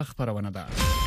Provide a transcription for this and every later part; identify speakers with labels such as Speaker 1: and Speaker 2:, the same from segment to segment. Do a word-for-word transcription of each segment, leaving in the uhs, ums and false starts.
Speaker 1: خبرونه ده.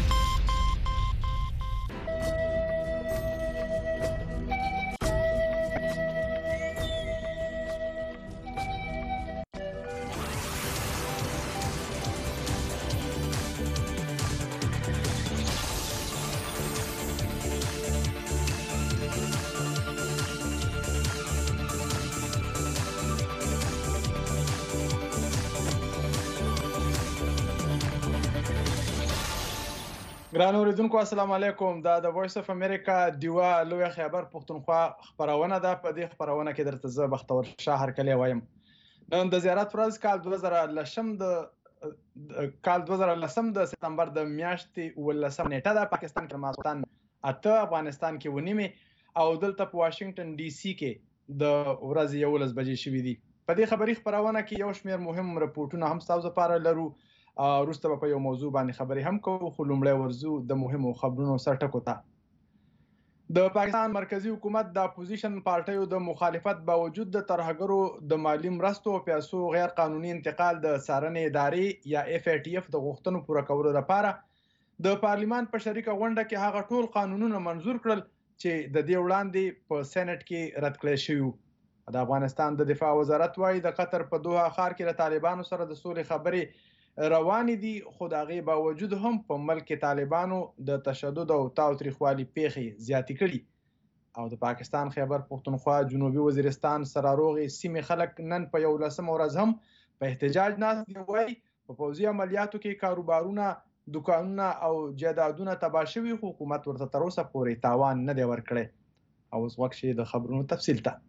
Speaker 2: ګران اوریدونکو السلام علیکم. دا د وایس اف امریکا دیوا لوی خیبر پښتونخوا خبرونه ده. په دې خبرونه کې درته زه بختور شاه هرکلی وایم. نن د زیارت ورځ کال دوه زره لسم د کال دوه زره لسم د سپتمبر د میاشتې اوولسمه نیټه ده. پاکستان کې ماسخوتن اته، افغانستان کې اوه نیمې او دلته په واشنگټن ډي سي کې د ورځې یولس بجې شوي دي. په دې خبري خبرونه کې یو شمېر مهم رپورټونه هم ستاسو لپاره لرو. وروسته به په یو موضوع باندې خبرې هم کوو، خو لومړی ورځو د مهمو خبرونو سرټکو ته. د پاکستان مرکزی حکومت د اپوزیشن پارټیو د مخالفت باوجود د ترهګرو د مالی مرستو او پیسو غیر قانوني انتقال د څارنې ادارې یا اف ای ټي اف د غوښتنو پوره کولو لپاره د پارلیمان په شریکه غونډه کې هغه ټول قانونونه منظور کړل چې د دې وړاندې په سېنات کې رد کړل شوي. د افغانستان د دفاع وزارت وايي د قطر په دوحه ښار کې له طالبانو سره د سولې خبرې روانې دي، خو د هغې باوجود هم په ملک کې طالبانو د تشدد او تاوتریخوالي پیښې زیاتې کړي. او د پاکستان خیبر پښتونخوا جنوبي وزیرستان سراروغې سیمې خلک نن په یولسمه ورځ هم په احتجاج ناست دي. وایي په پوځي عملیاتو کې کاروبارونه، دکانونه او جایدادونه تباه شوي، خو حکومت ورته تر اوسه پورې تاوان نه دی ورکړی. او اوس وخت شي د خبرونو تفصیل ته.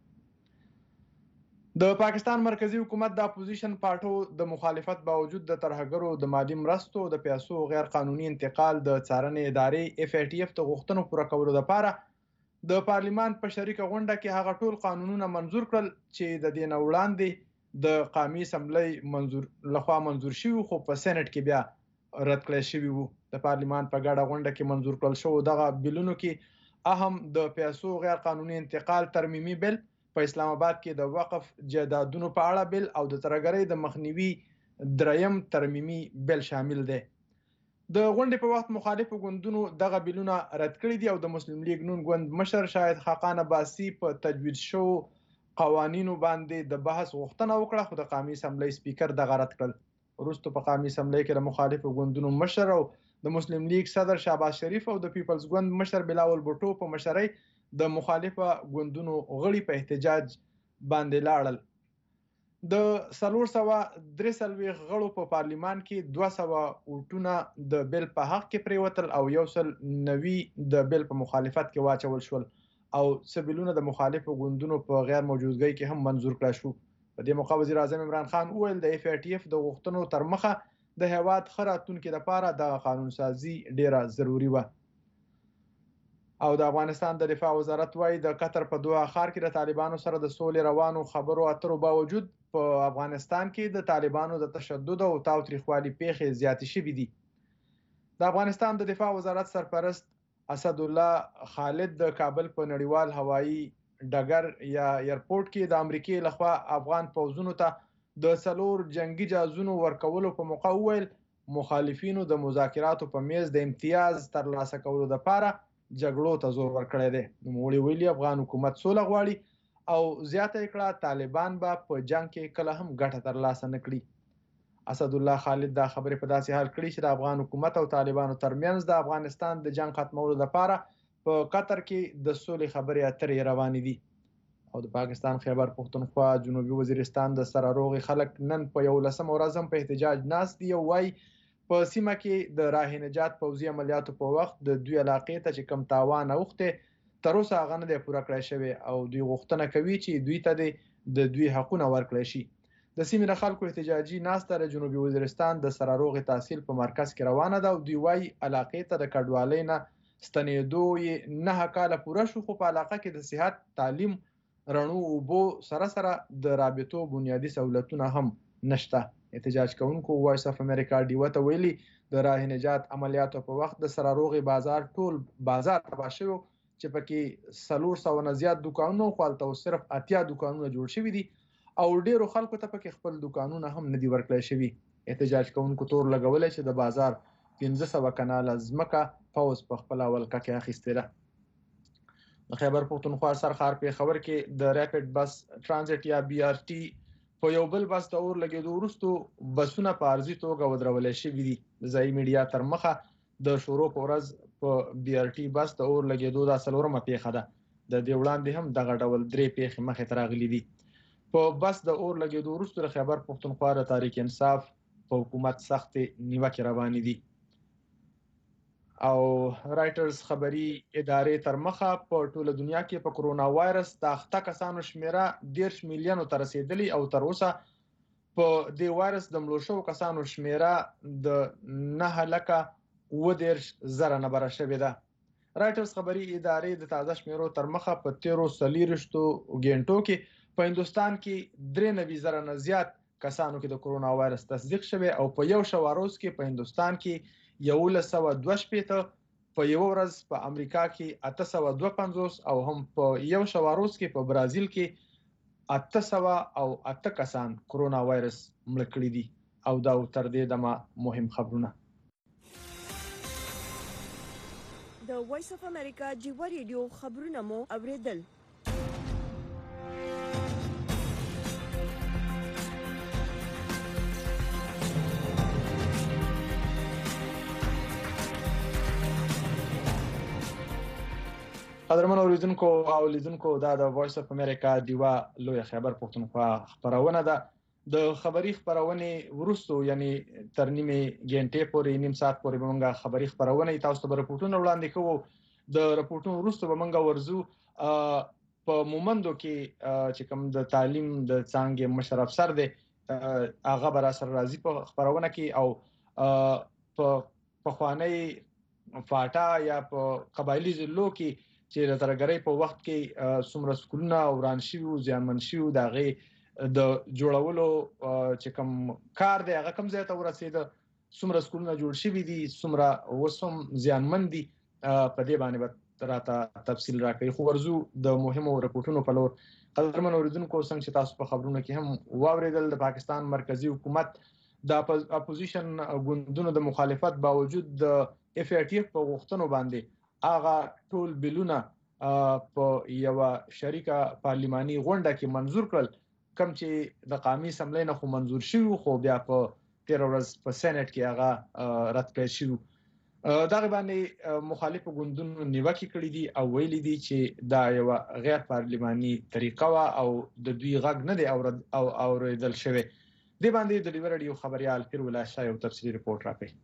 Speaker 2: د پاکستان مرکزی حکومت د اپوزیشن پارټیو د مخالفت باوجود د ترهګرو د مالی مرستو او د پیسو غیر قانوني انتقال د څارنې ادارې اف ای ټي اف د غوښتنو پوره کولو لپاره د پارلیمان په شریکه غونډه کې هغه ټول قانونونه منظور کړل چې د دې نه وړاندې د قومي اسمبلی منظور لخوا منظور شوي، خو په سېنات کې بیا رد کړل شوي وو. د پارلیمان په ګډه غونډه کې منظور کړل شو دغه بلونو کې اهم د پیسو غیر قانوني انتقال ترمیمي بل، په اسلام آباد کې د وقف جایدادونو په اړه بل او د ترهګرۍ د مخنیوي دریم ترمیمي بل شامل دی. د غونډې په وخت مخالفو ګوندونو دغه بلونه رد کړي دي او د مسلم لیگ نون ګوند مشر شاهد خاقان عباسي په تجویز شوو قوانینو باندې د بحث غوښتنه وکړه، خو د قومي اسمبلی سپیکر دغه رد کړل. وروسته په قومي اسمبلی کې د مخالفو ګوندونو مشر او د مسلم لیگ صدر شهباز شریف او د پیپلز ګوند مشر بلاول بوټو په مشرۍ د مخالفه ګوندونو غړي په احتجاج باندې لاړل. د څلور سوه درې څلوېښت غړو په پارلیمان کې دوه سوه ووټونه د بل په حق کې پرېوتل او یو سل نوي د بل په مخالفت کې واچول شول او څه بلونه د مخالفو ګوندونو په غیر موجودګۍ کې هم منظور کړای شو. په دې موقع وزیر اعظم عمران خان وویل د اف ای ټي اف د غوښتنو تر مخه د هیواد ښه راتلونکي لپاره د قانون سازي ډیره ضروري وه. او د افغانستان د دفاع وزارت وايي د قطر په دوحه ښار کې د طالبانو سره د سولې روانو خبرو اترو باوجود په افغانستان کې د طالبانو د تشدد او تاوتریخوالي پیښې زیاتې شوي دي. د افغانستان د دفاع وزارت سرپرست اسد الله خالد د کابل په نړیوال هوایي ډګر یا ایرپورټ کې د امریکای لخوا افغان پوځونو ته د څلور جنگي جهازونو ورکولو په موقع وویل مخالفینو د مذاکراتو په میز د امتیاز ترلاسه کولو لپاره جګړو ته زور ورکړی دی. نوموړي ویلي افغان حکومت سوله غواړي او زیاته یې کړه طالبان به په جنګ کې کله هم ګټه ترلاسه نه کړي. اسد الله خالد دا خبرې په داسې حال کړي چې د افغان حکومت او طالبانو ترمنځ د افغانستان د جنګ ختمولو لپاره په قطر کې د سولې خبرې اترې روانې دي. او د پاکستان خیبر پښتونخوا جنوبي وزیرستان د سراروغې خلک نن په یولسمه ورځ هم په احتجاج ناست دي او وایي په سیمه کې د راه نجات پوځي عملیاتو په وخت د دوی علاقې ته چې کم تاوان اوښتی تر اوسه هغه نه دی پوره کړی شوی او دوی غوښتنه کوي چې دوی ته د دوی حقونه ورکړی شي. د سیمې د خلکو احتجاجي ناسته د جنوبي وزیرستان د سراروغې تحصیل په مرکز کې روانه ده او دوی وایي علاقې ته د کډوالۍ نه ستنېدو یې نهه کاله پوره شو، خو په علاقه کې د صحت، تعلیم، رڼو اوبو سره سره د رابطو بنیادي سہولتونه هم نشته. احتجاج کوونکو وایس اف امریکا ډیوا ته ویلي د راه نجات عملیاتو په وخت د سراروغې بازار ټول بازار تباه شوی چې پکې څلور سوه نه زیات دوکانونه خو هلته صرف اتیا دوکانونه جوړ شوي دي او ډیرو خلکو ته پکې خپل دوکانونه هم نه دي ورکړی شوي. احتجاج کوونکو تور لګولی چې د بازار پنځه سوه کناله ځمکه پوځ په خپله ولکه کې اخیستې ده. د خیبر پښتونخوا سرخار پېښور کې د ریپډ بس ترانزیت یا بي آر ټي په یو بل بس د اور لګېدو وروستو بسونه په عرضي توګه ودرولی شوي دي. د ځایي میډیا تر مخه د شروع په ورځ په بي آر ټي بس د اور لګېدو دا څلورمه پیښه ده. د دې وړاندې هم دغه ډول درې پیښې مخې ته راغلي دي. په بس د اور لګېدو وروسته د خیبر پښتونخوا د تحریک انصاف په حکومت سختې نیوکې روانې دي. او رایټرز خبري ادارې تر مخه په ټوله دنیا کې په کرونا وایرس د اخته کسانو شمیره دېرش میلیونو ته رسېدلي او تر اوسه په دې وایرس د مړو شوو کسانو شمیره د نهه لکه اووه دېرش زره نه بره شوې ده. رایټرز خبري ادارې د تازه شمیرو تر مخه په تیرو څلېرویشتو غنټو کې په هندوستان کې درې نوي زره نه زیات کسانو کې د کرونا وایرس تصدیق شوی او په یو شوه روز کې په هندوستان کې یولس سوه دوه شپېته، په یوه ورځ په امریکا کې اته سوه دوه پنځوس او هم په یو شوه روز کې په برازیل کې اته سوه او اته کسان کرونا وایرس مړه کړي دي. او دا تر دې دمه مهم خبرونه.
Speaker 1: د وایس اف امریکا جیوا ریډیو خبرونه مو اوریدل.
Speaker 2: قدرمن اوریدونکو او لیدونکو دا د وایس اف امریکا دیوا لوی خیبر پښتونخوا خبرونه ده. د خبري خبرونه ورستو یعنی تر نیمه غنټې پورې نیم ساعت پورې به موږ خبري خبرونه تاسو ته رپورټونه وړاندې کوو. د رپورټونو ورستو به موږ ورزو په مومندو کې چې کوم د تعلیم د څانګې مشر افسر دی هغه بر اثر راځي په خبرونه کې او په پخوانی فاټا یا په قبایلی ضلعو کې چې د ترګرۍ په وخت کې څومره سکولونه وران شوي او زیانمن شوي د هغې د جوړولو چې کوم کار دی هغه کوم ځای ته ورسېده، څومره سکولونه جوړ شوي دي، څومره اوس هم زیانمن دي، په دې باندې به راته تفصیل راکوي. خو ورځو د مهمو رپورټونو په لور. قدرمن اوریدونکو څنګه چې تاسو په خبرونو کې هم واورېدل د پاکستان مرکزی حکومت د اپوزیشن ګوندونو د مخالفت باوجود د اف ای ټي اف په غوښتنو باندې هغه ټول بلونه په یو شریکه پارلماني غونډه کې منظور کړل، کوم چې د قومي اسمبلی نه خو منظور شوی خو بیا په تیر ورځ په سېنات کې هغه رد کړل شو. دغه باندې مخالفو ګوندونو نیوکې کړې دي او ویلي دي چې دا یو غیر پارلماني طریقه وا او د دوی غږ نه دی او اوریدل شوی. د باندې د لیبر رادیو خبريال پیر ولا شاه یو تفصیلی رپورټ راکړي.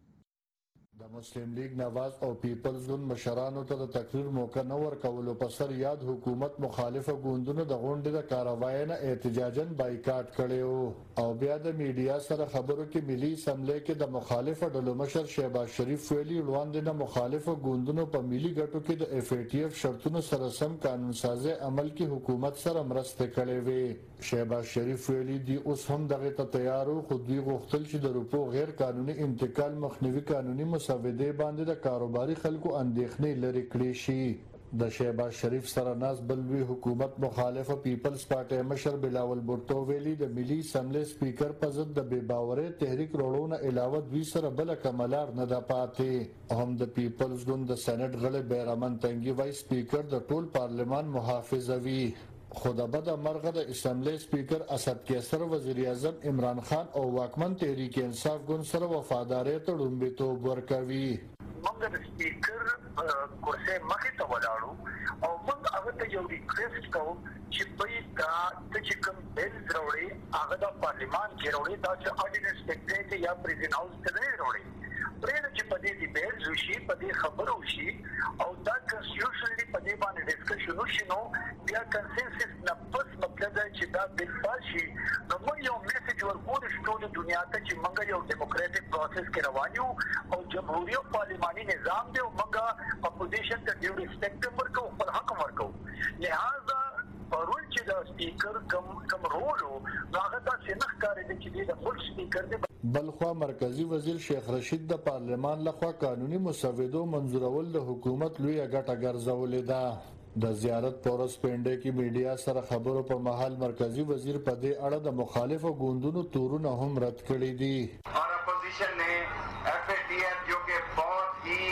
Speaker 3: د مسلم لیگ نواز او پیپلز ګوند مشرانو ته د تقریر موقع نه ورکولو په سر یاد حکومت مخالفه ګوندونو د غونډې د کاروای نه احتجاجاً بایکاټ کړي او بیا د میډیا سره خبرو کې ملي اسمبلی کې د مخالفه ډلو مشر شهباز شریف ویلي وړاندې د مخالفه ګوندونو په ملي ګټو کې د اف ای ټي اف شرطونو سره سم قانون سازي عمل کې حکومت سره مرسته کړې وي. شهباز شریف ویلي دی اوس هم دغه ته تیارو خو دوی غوښتل چې د روپو غیر قانوني انتقال مخنیوي قانوني مسودې باندې د کاروباري خلکو اندېښنې لرې کړې شي. د شهباز شریف سره ناس بل لوی حکومت مخالفه پیپلز پارټي مشر بلاول بھټو ویلي د ملي اسمبلی سپیکر په ضد د بې باورۍ تحریک وروړونه علاوه دوی سره بل کملار نه ده پاتې. هم د پیپلز ګوند د سېنات غړي بیرمن تنګي وایس سپیکر د ټول پارلمان محافظوي خو د بد مرغه د اسمبلی سپیکر اسد کیسر وزیر اعظم عمران خان او واکمن تحریک انصاف ګوند سره وفادارۍ ته لومړیتوب ورکوي.
Speaker 4: موږ د سپیکر کورسۍ مخې ته ولاړو او موږ هغه ته یو ریکویسټ کوو چې په دا د چې کوم بیل راوړي هغه د پارلیمان کې راوړي دا چې آرډیننس سیکریټري یا پریزیډنټ هاوس ته نه راوړي. پرېږده چې په دې ډیبیټ وشي، په دې خبرو وشي او دا کنسټیټیوشنلي په دې باندې ډسکشن وشي نو بیا کنسنسس نه پس مطلب دی چې دا بل پاس شي. نو موږ یو میسج ورکوو ټولې دنیا ته چې موږ یو ډیموکراټیک پروسس کې روان یو او جمهوري او پارلماني نظام دی او موږ اپوزیشن ته ډیو ریسپیکټ ورکوو، خپل حق ورکوو. لہذا پرون چې د سپیکر کم کم رول هغه تاسو نه ښکارېده چې د خپل سپیکر دی.
Speaker 3: بلخوا مرکزی وزیر شیخ رشید د پارلمان لخوا قانوني مسودو منظورول د حکومت لوی ګټه ګرځولې ده. د زیارت پورس پنډه کې میډیا سره خبرو پر مهال مرکزی وزیر په دې اړه د مخالفو ګوندونو تورونه هم رد کړي دي.
Speaker 5: اور اپوزیشن نے ایف اے ٹی ایف جو کہ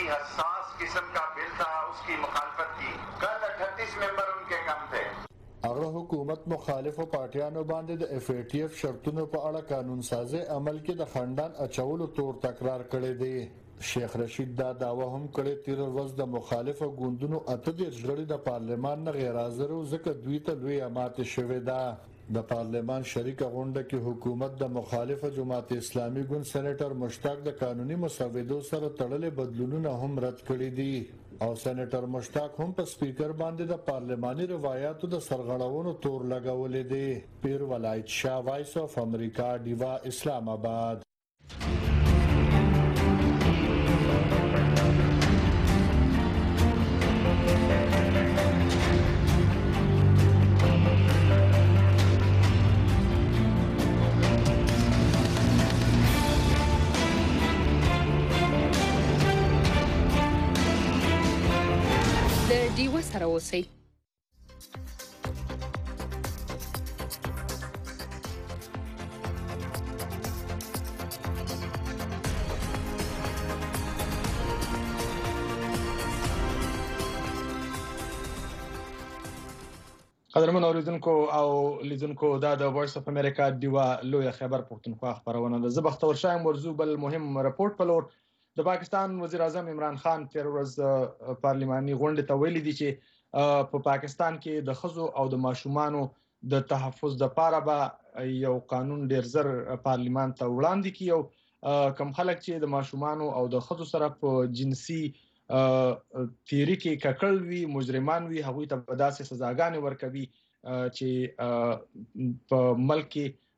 Speaker 5: हसास किस्म का बिल था, उसकी मुखालफत की। कल अठतीस मेंबर उनके कम थे।
Speaker 3: هغه حکومت مخالفو پارټیانو باندې د اف ای ټی اف شرطونو په اړه قانون سازي عمل کې د خندان اچولو تور تکرار کړی دی. شیخ رشید دا داوا هم کړی تیر ورځ د مخالفو ګوندونو اته دیرش غړي د پارلمان نه غیر حاضر او ځکه دوی ته لوی ماته شوې ده. د پارلمان شریکه غونډه کې حکومت د مخالفه جماعت اسلامي ګوند سېنیټر مشتاق د قانوني مسودو سره تړلې بدلونونه هم رد کړي دي او سېنیټر مشتاق هم په سپیکر باندې د پارلماني روایتو د سرغړونو تور لګولې دي. پیر ولایت شاه، وایس اف امریکا، ډیوا، اسلام آباد.
Speaker 6: دیوه سره اوسئ.
Speaker 2: قدرمن اوریدونکو او لیدونکو دا د وایس اف امریکا دیوا لوی خبر پښتونخوا خبرونه ده. زه بختور شایم ورزو بل مهم رپورت په لور. د پاکستان وزیر اعظم عمران خان تیر ورځ پارلماني غونډه ته ویلي دي چې په پاکستان کې د خزو او د ماشومانو د تحفظ لپاره به یو قانون ډیر زر پارلمان ته وړاندې کیو. کم خلک چې د ماشومانو او د خزو سره په جنسي تیری کې ککړ وي، مجرمان وي، هغوی ته به داسې سزاګانې ورکوي چې په ملک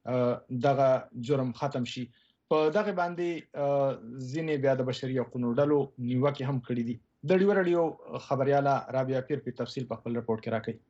Speaker 2: کې دغه جرم ختم شي. په دغه باندې ځینې بیا د بشري حقوقو ډلو نیوکې هم کړې دي. د ډیو رادیو خبرياله رابعه پیر په تفصیل په خپل رپورت کې راکړي.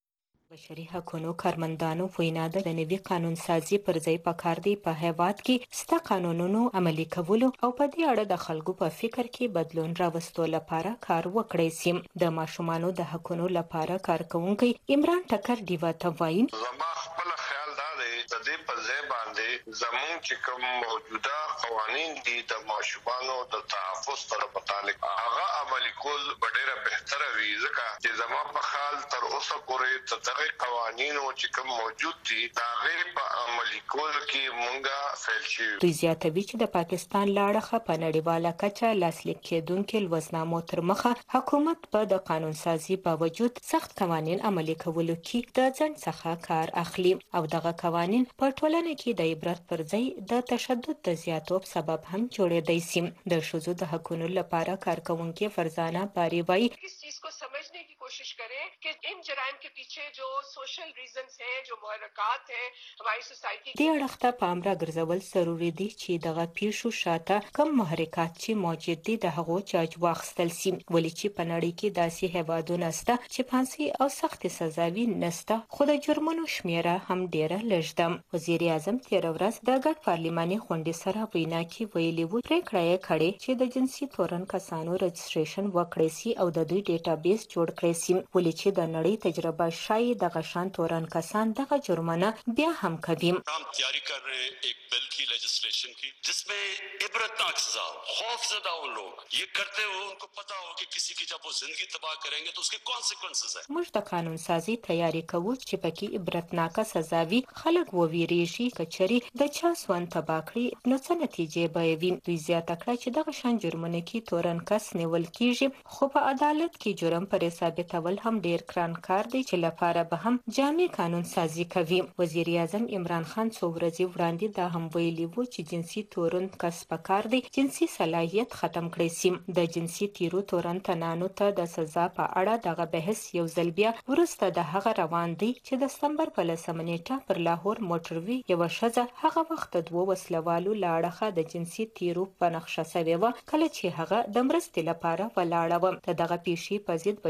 Speaker 7: بشري حقوقو کارمندانو وینا ده د نوي قانون سازي پر ځای پکار دی په هیواد کې ستا قانونونو عملي کولو او په دې اړه د خلکو په فکر کې بدلون راوستو لپاره کار وکړي. سیم د ماشومانو د حقوقو لپاره کارکونکي عمران ټکر دیوا ته وایي
Speaker 5: زما خپل خیال دا دی د دې په ځای باندې زموږ چې کوم موجوده قوانين دي د ماشومانو د تحفظ سره متعلق هغه عملي کول ډېره بهتره وي، ځکه چې زما په خیال تر اوسه پورې د دغه قوانینو چې کوم موجود دي هغه په عملي کول کې مونږه فیل شي.
Speaker 7: دوی زیاتوي چې د پاکستان لاړه په نړیواله کچه لاسلیک کېدونکو لوزنامو تر مخه حکومت په د قانون سازي باوجود سخت قوانين عملي کولو کې د ځان څخه کار اخلي او دغه قوانين په ټولنه کې د عبرت پر ځای د تشدد د زیاتوب سبب هم جوړېدای شي. د ښځو د حقوقو لپاره کارکونکي فرزانه باری وایي
Speaker 8: इस चीज को समझने की कोशिश करें कि इन जराइम के पीछे जो सोशल रीजंस हैं, जो मुहर्रिकात हैं हमारी सोसाइटी
Speaker 7: دې اړخ ته پام راګرځول ضروري دي چې دغه پیښو شاته کم محرکات چې موجود دي د هغو چارج واخیستل شي، ولې چې په نړۍ کې داسې هیوادونه شته چې پانسي او سخت سزاوي نشته خو د جرمونو شمیره هم ډیره لږ ده. وزیر اعظم تیر ورځ د ګډ پارلماني غونډې سره وینا کې ویلي و پریکړه یې کړې چې د جنسي تورن کسانو رجسټریشن وکړي سي او د دوی ډیټابیس جوړ کړي سي، ولې چې د نړۍ تجربه شایي د غشان تورن کسان دغه جرمونه بیا هم کوي.
Speaker 9: हम तैयारी कर रहे हैं एक बिल की लेजिस्लेशन की जिसमें इबरतनाक सजा हो, खौफजदा हो लोग ये करते हो उनको पता हो कि किसी की जब वो जिंदगी तबाह करेंगे तो उसके कॉन्सिक्वेंसेस है.
Speaker 7: موږ د قانون سازي تیاری کوو چې پکې عبرتناک سزا وي، خلک وویریږي کچري د چا سون تباہ کړي نو څه نتیجې به وي. دوی زیاته کړه چې دغه شان جرمونه کې تورن کس نیول کیږي خو په عدالت کې جرم پر ثابتول هم ډیر ګران کار دی چې لپاره به هم جامع قانون سازي کوي. وزیر اعظم عمران خان څو ورځې وړاندې دا هم ویلي وو چې جنسي تورن کس پکار دی جنسي صلاحیت ختم کړي سي. د جنسي تیرو تورن تنانو ته د سزا په اړه دغه بحث یو ځل بیا ورسته د هغه روان دی چې د سپتمبر په لسمه نیټه پر لاهور موټروي یو ښځه هغه وخت د دوه وسلوالو لاړه د جنسي تیرو په نقشه سوي و کله چې هغه د مرستې لپاره ولاړه و. د دغه پیښې په ضد بشري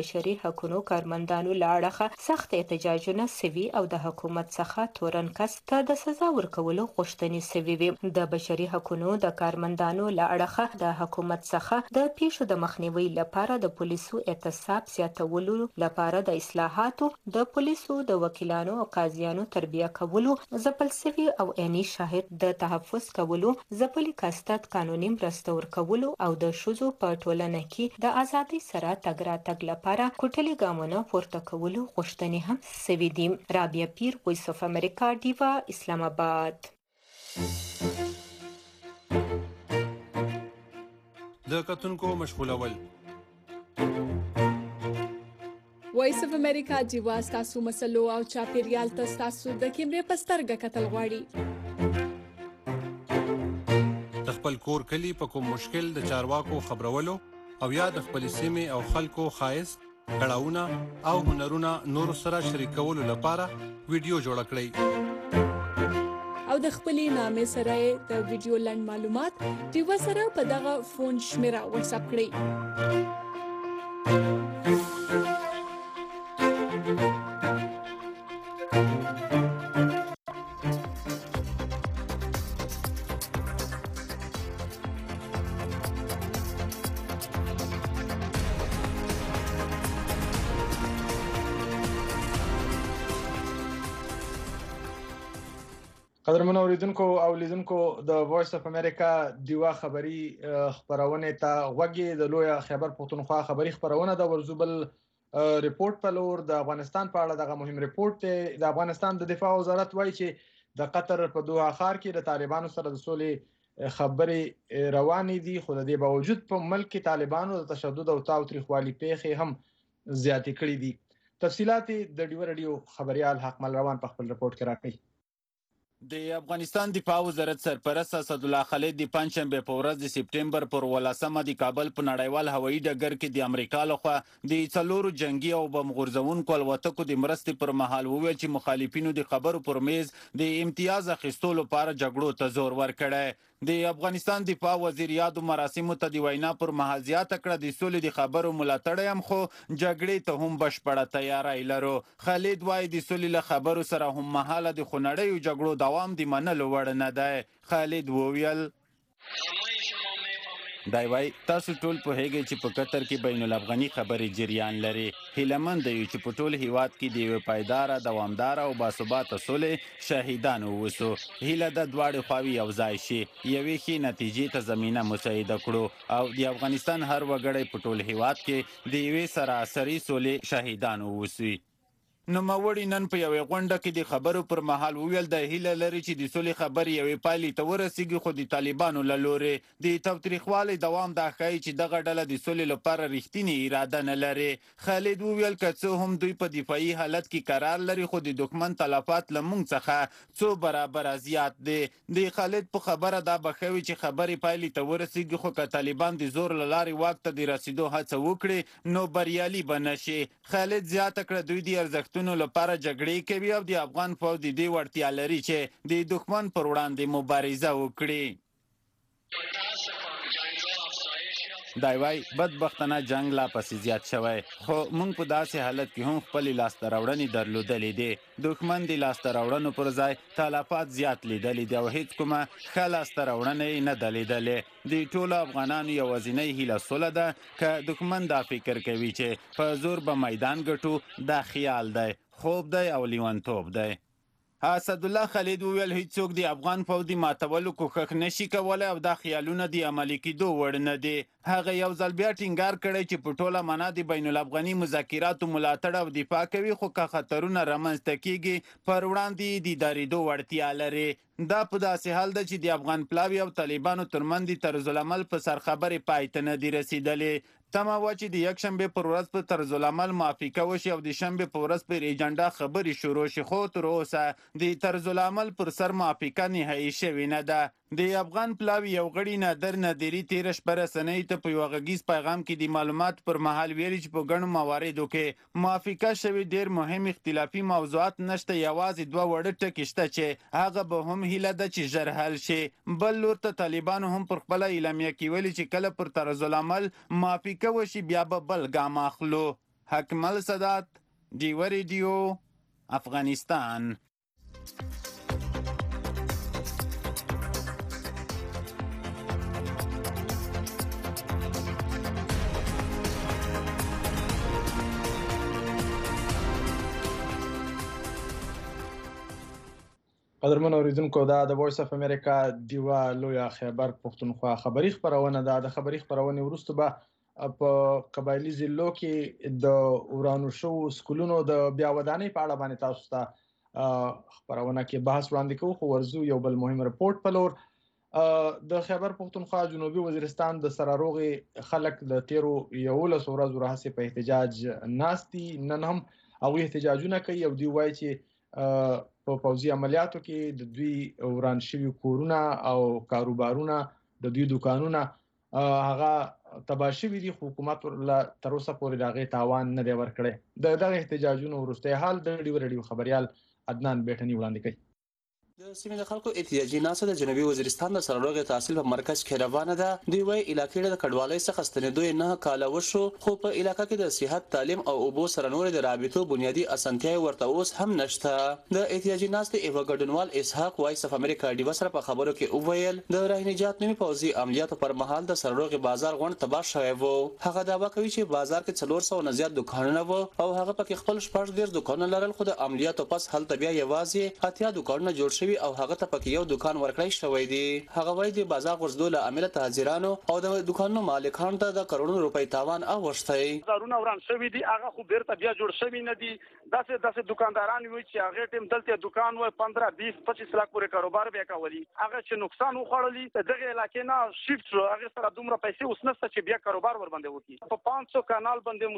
Speaker 7: حقوقو کارمندانو له اړخه سخت احتجاجونه سوي او د حکومت څخه تورن کس ته د سزا ورکولو غوښتنې سوي وي. د بشري حقوقو د کارمندانو له اړخه د حکومت څخه د پیښو د مخنیوي لپاره د پولیسو اعتصاب زیاتولو لپاره د اصلاحاتو، د پولیسو د وکیلانو او قاضیانو تربیه کولو، ځپل سوي او عیني شاهد د تحفظ کولو، ځپلي کسته قانوني مرسته ورکولو او د ښځو په ټولنه کې د ازادۍ سره تګ راتګ لپاره کوټلي ګامونه پورته کولو غوښتنې هم سوي دي. رابعه پیر، وایس اف امریکا، ډیوا، اسلام آباد.
Speaker 10: د کتونکو مشغولول
Speaker 11: وایس اف امریکا ډیوا ستاسو مسلو او چاپیریال ته ستاسو د کیمرې په سترګه کتل غواړي.
Speaker 10: د خپل کور کلی په کوم مشکل د چارواکو خبرولو او یا د خپل سیمې او خلکو خایست، کړهونه او هنرونه نور سره شریکولو لپاره ویډیو جوړ کړئ
Speaker 11: او د خپلې نامې سره د ویډیو لنډ معلومات ډیوا سره په دغه فون شمیره واتس اپ کړئ.
Speaker 2: قدرمن اوریدونکو او لیدونکو د وایس اف امریکا دیوا خبری خبرونه ته غوږی د لوی خیبر پختونخوا خبری خبرونه د ورزوبل ریپورت په لور د افغانستان په اړه دغه مهم ریپورت د افغانستان د دفاع وزارت وایي چې د قطر په دوحه ښار کې د طالبانو سره د سولې خبري روانې دي، خو د دې باوجود په ملک کې طالبانو د تشدد او تاوتریخوالي پیښې هم زیاتې کړې دي. تفصیلات د ډیوا رادیو خبريال حقمل روان په خپل ریپورت کې راکړي.
Speaker 12: د افغانستان دفاع وزارت سرپرست اسد الله خالد د پنځشنبه په ورځ د سپټمبر پر ولسمه د کابل په نړیوال هوایي ډګر کې د امریکا لخوا د څلورو جنگي او بم غورځونکو الوتکو د مرستې پر مهال وویل چې مخالفینو د خبرو پر میز د امتیاز اخیستلو لپاره جګړو ته زور ورکړی. د افغانستان دفاع وزیر یادو مراسمو ته د وینا پر مهال زیاته کړه د سولې د خبرو ملاتړ هم خو جګړې ته هم بشپړه تیاری لرو. خالد وایي د سولې له خبرو سره هم مهاله د خونړیو جګړو دوام د منلو وړ نه دی. خالد وویل دی وایي تاسو ټول پوهیږئ چې په قطر کې بین الافغاني خبرې جریان لري. هیلهمند یو چې په ټول هیواد کې د یوې پایداره، دوامداره او باثباته سولې شهیدان واوسو. هیله د دواړو خواوې یو ځای شي، یوې ښې نتیجې ته زمینه مساعده کړو او د افغانستان هر وګړی په ټول هیواد کې د یوې سراسري سولې شهیدان واوسي. نوموړي نن په یوې غونډه کې د خبرو پر مهال وویل د هیله لري چې د سولې خبرې یوې پایلې ته ورسیږي، خو د طالبانو له لورې د تاوتریخوالي دوام دا ښایي چې دغه ډله د سولې لپاره رښتینې اراده نه لري. خالد وویل که څه هم دوی په دفاعي حالت کې قرار لري، خو د دښمن تلفات له موږ څخه څو برابره زیات دي. د خالد په خبره دا به ښه وي چې خبرې پایلې ته ورسیږي، خو که طالبان د زور له لارې واک ته د رسیدو هڅه وکړي نو بریالي به نه شي. خالد زیاته کړه دوی د ارزښتونو لپاره جګړې کوي او د افغان پوځ د دې وړتیا لري چې د دښمن پر وړاندې مبارزه وکړي. دی وایي بدبختانه جنگ لا پسې زیات شوی، خو موږ په داسې حالت کې هم خپلې لاسته راوړنې درلودلې دي. دښمن د لاسته راوړنو پر ځای تلفات زیات لیدلي دي او هیڅ کومه ښه لاسته راوړنه یې نه ده لیدلې. د ټولو افغانانو یوازینۍ هیله سوله ده. که دښمن دا فکر کوي چې په زور به میدان ګټو، دا خیال دی، خوب دی او لیونتوب دی. اسد الله خالد وویل هیڅوک د افغان پوځ د ماتولو کوښښ نشي کولی او دا خیالونه د عملي کېدو وړ نه دي. هغه یو ځل بیا ټینګار کړی چې په ټوله معنا د بین الافغاني مذاکراتو ملاتړ او دفاع کوي، خو که خطرونه رامنځته کیږي پر وړاندې د دریدو وړتیا لري. دا په داسې حال ده چې د افغان پلاوي او طالبانو ترمنځ د طرزالعمل په سر خبرې پای ته نه دي رسیدلې. تمه وه چې د یکشنبې پر ورځ په طرزالعمل موافقه وشي او د شنبې په ورځ پر ایجنډا خبرې شروع شي، خو تر اوسه د طرزالعمل پر سر موافقه نهایي شوې نه ده. د افغان پلاوي یو غړي نادر نادري تیره شپه رسنیو ته په یوه غږیز پیغام کې د معلوماتو پر مهال ویلي چې په ګڼو مواردو کې موافقه شوي ډېر مهم اختلافي موضوعات نشته، یوازې دوه وړه ټکي شته چې هغه به هم هیله ده چې ژر حل شي. بل لور ته طالبانو هم پر خپله اعلامیه کې ویلي چې کله پر طرزالعمل موافقه وشي بیا به بل ګام اخلو. حکمل سادات، ډیوه ریډیو، افغانستان.
Speaker 2: قدرمن اوریدونکو، دا د وایس اف امریکا دیوا لویا خیبر پښتونخوا خبری خبرونه ده. د خبری خبرونه وروسته به په قبایلی ضلعو کې د ورانو شو سکولونو د بیا ودانۍ په اړه باندې تاسو ته خبرونه کې بحث وړاندې کوو. خو ورزو یو بل مهم رپورت په لور د خیبر پښتونخوا جنوبي وزیرستان د سراروغي خلک د تیرو یولس ورځو راهیسې په احتجاج ناستي. نن هم هغوی احتجاجونه کوي او دوی وایي چې په پوځي عملیاتو کې د دوی وران شوي کورونه او کاروبارونه، د دوی دکانونه هغه تباه شوي دي، خو حکومت تر اوسه پورې د هغې تاوان نه دی ورکړی. د دغه احتجاجونو وروستی حال د ډیو ریډیو خبریال عدنان بیټني وړاندې کوي.
Speaker 13: د سیمې د خلکو احتجاجي ناسته د جنوبي وزیرستان د سرلوړي تحصیل په مرکز کې روانه ده. دوی وايي علاقې د کډوالۍ څخه ستنېدو نه کاله وشو، خو په علاقې کې د صحت، تعلیم او اوبو سره نور د رابطو بنیادی اسانتیاوې ورته اوس هم نشته. د احتجاجي ناستې یو ګډونوال اسحاق وایس اف امریکا ډیو سره په خبرو کې وویل د راه نجات نومي پوځي عملیاتو پر مهال د سرلوړي بازار غونډ تباه شوی و. هغه دعوا کوي چې بازار کې څلور سوه نه زیات دکانونه وو او هغه پکې خپل شپږ ډیر دکانونه لرل، خو د عملیاتو پس هلته بیا یوازې اتیا دکانونه جوړ شوي او هغه ته پکې یو دکان ورکړی شوی دی. هغه وایي د بازار غرزدو له امله تاجرانو او د دکانونو مالکانو ته د کروڑونو روپۍ تاوان اوښتی.
Speaker 14: بازارونه وران شوي دي، هغه خو بیرته بیا جوړ شوي نه دي. داسې داسې دکانداران وي چې هغې ټیم دلته دکان وای پندره بیس پچیس لاک پورې کاروبار بیا کولی، هغه چې نقصان وخوړلي دغه علاقې نه شیفت شو، هغې سره دومره پیسې اوس نشته چې بیا کاروبار ورباندې وکړي. په پانچ سو کانال باندې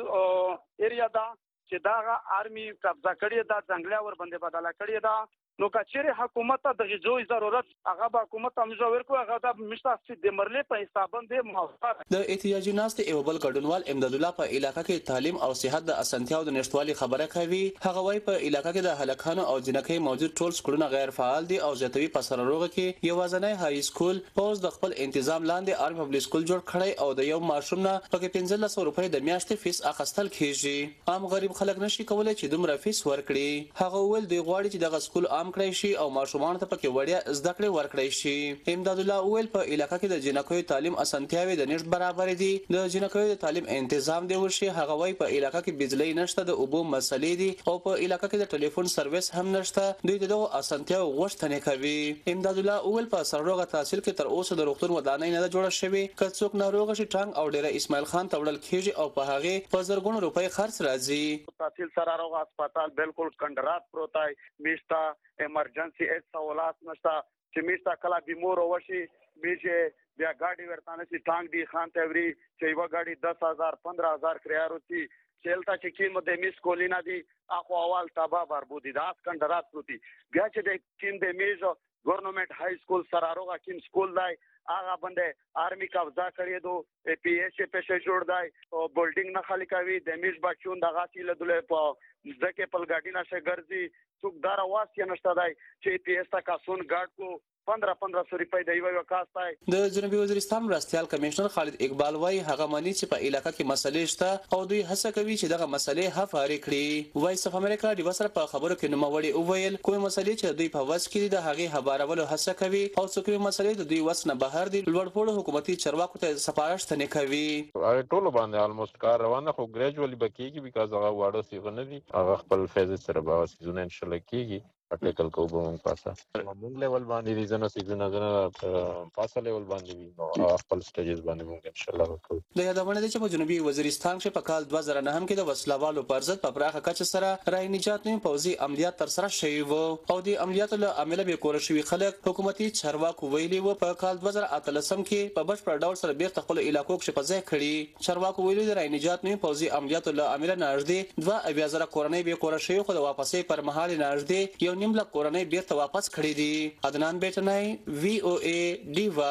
Speaker 14: مشتمل ایریا ده چې دغه آرمي قبضه کړې ده، ځنګلیا ورباندې بدله کړې ده. نو کچېرې حکومت ته د غذوي ضرورت هغه به حکومت ته مجاور کو، هغه د مشتاق د مرلې په حساب باندې موافق.
Speaker 13: د احتجاجي ناستې یو بل ګډونوال امداد الله په علاقې کې تعلیم او صحت د اسانتیاو د نشټوالي خبره کوي. هغه وايي په علاقې کې د هلکانو او جنکۍ موجود ټول سکولونه غیر فعال دي او زیاتوي په سرلوړي کې یوازینی هاي سکول پوز د خپل تنظیم لاندې آرمي پبلک سکول جوړ کړی او د یو ماشوم نه پکې پنځلس سوه روپۍ د میاشتې فیس اخیستل کیږي. عام غریب خلک نشي کولای چې دومره فیس ورکړي. هغه وویل دوی غواړي چې دغه سکول عام کړی شي او ماشومان ته پکې وړیا زده کړې ورکړی شي. امداد الله وویل په علاقې کې د جنکیو تعلیم اسانتیاوې د نشټ برابر دي، د جنکیو د تعلیم تنظیم دی وشي. هغه وايي په علاقې کې بجلی نشته، د اوبو مسلې دي او په علاقې کې د ټلیفون سرویس هم نشته. دوی دغه اسانتیاو غوښتنه کوي. امداد الله وویل په سرلوړي تحصیل کې تر اوسه د روغتون ودانۍ نه جوړه شوې. که څوک ناروغ شي ټانګ او ډیره اسماعیل خان ته وړل کیږي او په هغه په زرګونو روپۍ خرڅ راځي.
Speaker 14: تحصیل سراروغ هسپتال بالکل کنډرات پروتای میشتا ایمرجنسي هیڅ سہولات نشته چې میشتا کله بیمور وشي میشه بیا ګاډي ورتانه سي ټانګ دی خان ته وری چې یو ګاډي دس هزار پندرہ هزار کرایه وتی چلتا چې کیم د میس کولینا دی اخو اول تبا بربودی داس کنډرات پروتي بیا چې د کیم د میزو گورنمنٹ های سکول سراروغ کیم سکول دی هغه باندې آرمی قبضه کړی دو پی ایس په جوړ دی او بولډینګ نه خالی کوي د میز بچون دغه سیله دله په ځکه په ګاډي نشه ګرځي څوک دار واس یا نشته دی چې پی ایس تا کاسون ګاډ کو پندرہ پندرہ سو روپۍ د یو یو کاستای.
Speaker 13: د جنوبي وزیرستان مرستيال کمشنر خالد اقبال وايي هغه مانی چې په علاقې کې مسلې شته او دوی هڅه کوي چې دغه مسلې حل فاري کړي. وایس اف امریکا د وسره په خبرو کې نوموړي اوویل کوم مسلې چې دوی په وس کې د هغه خبرولو هڅه کوي او څوک مسلې د دوی وس نه بهر دي لوړپوړو حکومتي چارواکو ته سفارش ته نه کوي.
Speaker 15: هغه ټول باندې الموست کار روانه خو ګریجوالي بکیږي بیکاز هغه واړه سیغه نه دي هغه خپل فیز سره به سيزونه ان شاء الله کیږي. ټیکل کو به مونږ پاسه مونږ لیول باندې دي زنه سيزونه زنه پاسه لیول باندې وي نو خپل سټیجز باندې مونږ ان شاء الله وکړو.
Speaker 13: د یادونه دي چې په جنوبي وزیرستان کې په کال دوه زره نه هم کې د وسلوالو پر ضد په پراخه کچه سره رای نجات نوم پوځي عملیات تر سره شوی وو او د عملیاتو له عمله به کور شوی خلک حکومتي چارواکو ویلي وو په کال دوه زره اتلسم کې په بشپړ ډول سره بیرته خپل علاقو کې په ځای کړی. چارواکو ویلي د رای نجات نوم پوځي عملیاتو له عمله نږدې دوه اویا زره کورنۍ به کور شوی خو د واپسې پر مهال نږدې یو نیم لک کورنۍ بیرته واپس کړی دي. عدنان بیٹنای وی او ای ډیوا.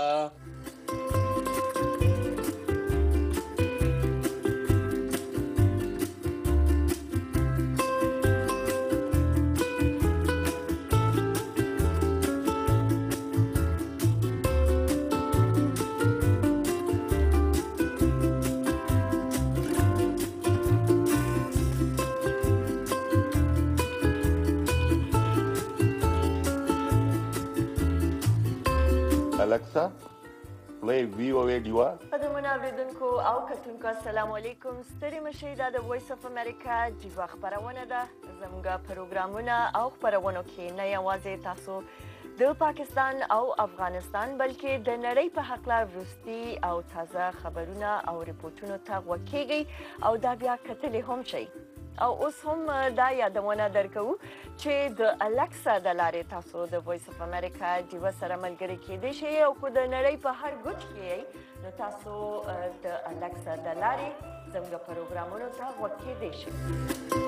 Speaker 16: Alexa, play V O A Diva.
Speaker 1: قدرمن اوریدونکو او کتونکو السلام علیکم ستړي مشئ دا د وایس اف امریکا جیوا خبرونه ده زموږ پروګرامونه او خبرونه کې نه یوازې تاسو د پاکستان او افغانستان بلکې د نړۍ په حق لا وروستي او تازه خبرونه او ریپورتونو ته وکیږي او دا بیا کتلې هم شي او اوس هم دا یادونه درکو چې د الکسا د لارې تاسو د وایس اف امریکا جیوا سره ملګری کېدئ شئ او کو د نړۍ په هر ګوټ کې نو تاسو د الکسا د لارې زموږ پروګرامونو ته وکیدئ شئ.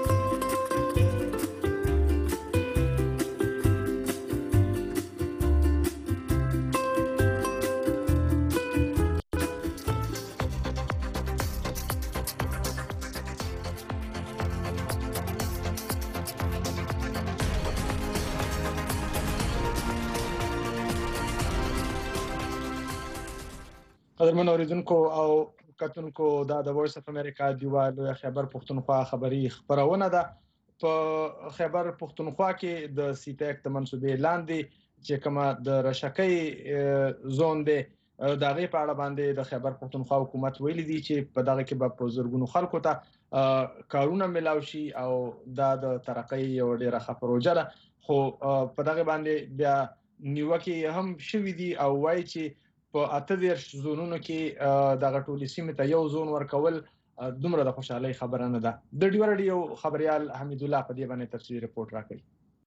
Speaker 2: قدرمن اوریدونکو او کتونکو دا د وایس اف امریکا دیوا لوی خبر پښتونخوا خبری خبرونه ده. په خبر پښتونخوا کې د سی پیک د منسوبې لاندې چې کومه د رشکې زون دی دا غي په اړه باندې د خبر پښتونخوا حکومت ویلي دی چې په دغه کې به په زرګونو خلکو ته کارونه ملاوي شي او دا د ترقۍ یو ډیره ښه پروژه ده خو په دغه باندې بیا نیوکه هم شوې دي او وایي چې په اته دیرش زونونو کې د غټولې سیمې ته یو زون ورکول دومره د خوشحالۍ خبره نه ده. د ډیو رادیو خبريال حمید الله په دې باندې تفصیلي رپورت راکړي.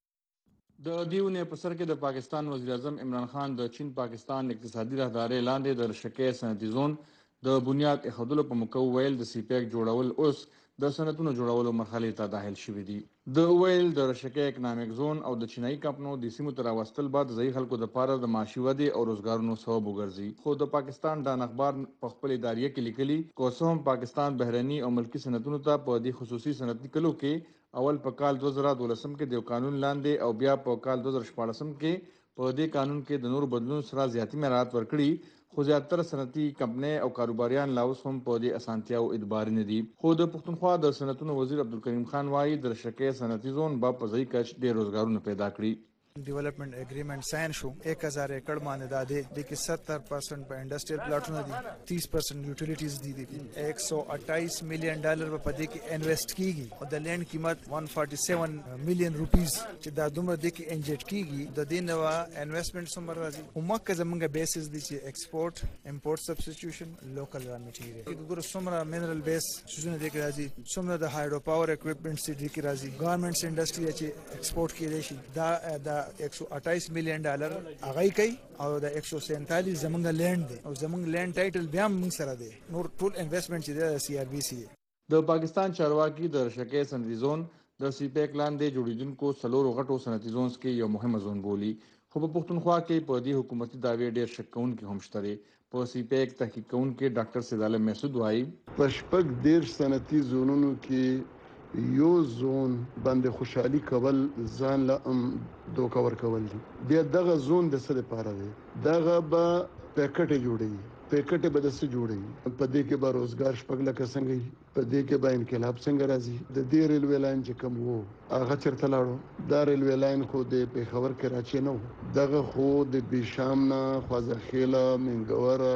Speaker 17: د دیونه په سر کې د پاکستان وزیر اعظم عمران خان د چین پاکستان اقتصادي راهداري لاندې د رشکې صنعتي زون د بنیاد ایښودلو په موقع ویل د سی پیک جوړول اوس د صنعتونو جوړولو مرحله ته داخل شوې دي. د ویل د رشکې اکونومیک زون او د چینایي کمپنو د سیمو تر واستل بعد ځای خلکو د پاره د معاشي ودې او روزګارونو سبب وګرځي. خو د پاکستان ډان اخبار په خپل ادارې کې لیکلي کوسوم پاکستان بهرني او ملکی صنعتونو ته په دې خصوصي صنعتي کلو کې اول په کال دوه زره دولسم کې د قانون لاندې او بیا په کال دوه زره شپاړسم کې په دې قانون کې د نور بدلون سره زیاتی مراعات ورکړي خو زیاتره صنعتي کمپنۍ او کاروباریان لا اوس هم په دې اسانتیاو اعتبار نه دي. خو د پښتونخوا د صنعتونو وزیر عبدالکریم خان وايي د رشکې صنعتي زون با په ځای کې ډېر روزګارونه پیدا کړي.
Speaker 18: ډیولپمنٹ اگریمنٹ سائن شو ایک ہزار ایکڑ باندې دا دی د کې ستر پرسنٹ په انډستریل پلاټونه دي تیس پرسنٹ یوټیلیټیز دي دي ایک سو اٹھائیس ملین ډالر په دې کې انویسټ کیږي او د لینډ قیمت ایک سو سینتالیس ملین روپیز چې دا دومره د کې انجیکټ کیږي د دې نو انویسټمنټ سمر راځي او مکه زمونږ بیسز دي چې ایکسپورټ امپورټ سبسټیټیوشن لوکل را میټیریل ګور سمره منرل بیس سوزونه د کې راځي سمره د هایډرو پاور اکوپمنټس دي کې راځي ګورنمنټس انډستری چې ایکسپورټ کیږي شي دا د ایک سو اٹھائیس ملین ډالر هغه کوي او د ایک سو سینتالیس زمونږ لینډ دی او زمونږ لینډ ټایټل بیا موږ سره دی نور ټول انویسټمنټ چې د سی آر بي سی
Speaker 17: د پاکستان چارواکي د رشکې صنعتي زون د سی پیک لاندې جوړیدونکو څلورو غټو صنعتي زونز کې یو مهمه زون بولی خو په پښتونخوا کې په دې حکومتي دعوی ډېر شک کوونکي هم شته. په سی پیک تحقیق کوونکي ډاکټر سید عالم محسود وايي
Speaker 19: په شپږ ډېر صنعتي زونونو کې یو زون باندې خوشحالي کول ځان له ام دوکا ور کول دي. بیا دغه زون د څه لپاره دی دغه به پیکټ جوړي پیکټ به د څه جوړي په دې کې به روزګار شپږ لکه څنګه په دې کې به انقلاب څنګه راځي. د دې ریلوی لاین چې کوم وو هغه چرته لاړو دا ریلوی لاین خو د پیښور کراچي نه دغه خو د بیشام نه خوازخیله منګور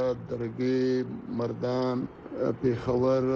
Speaker 19: درګي مردان پیښور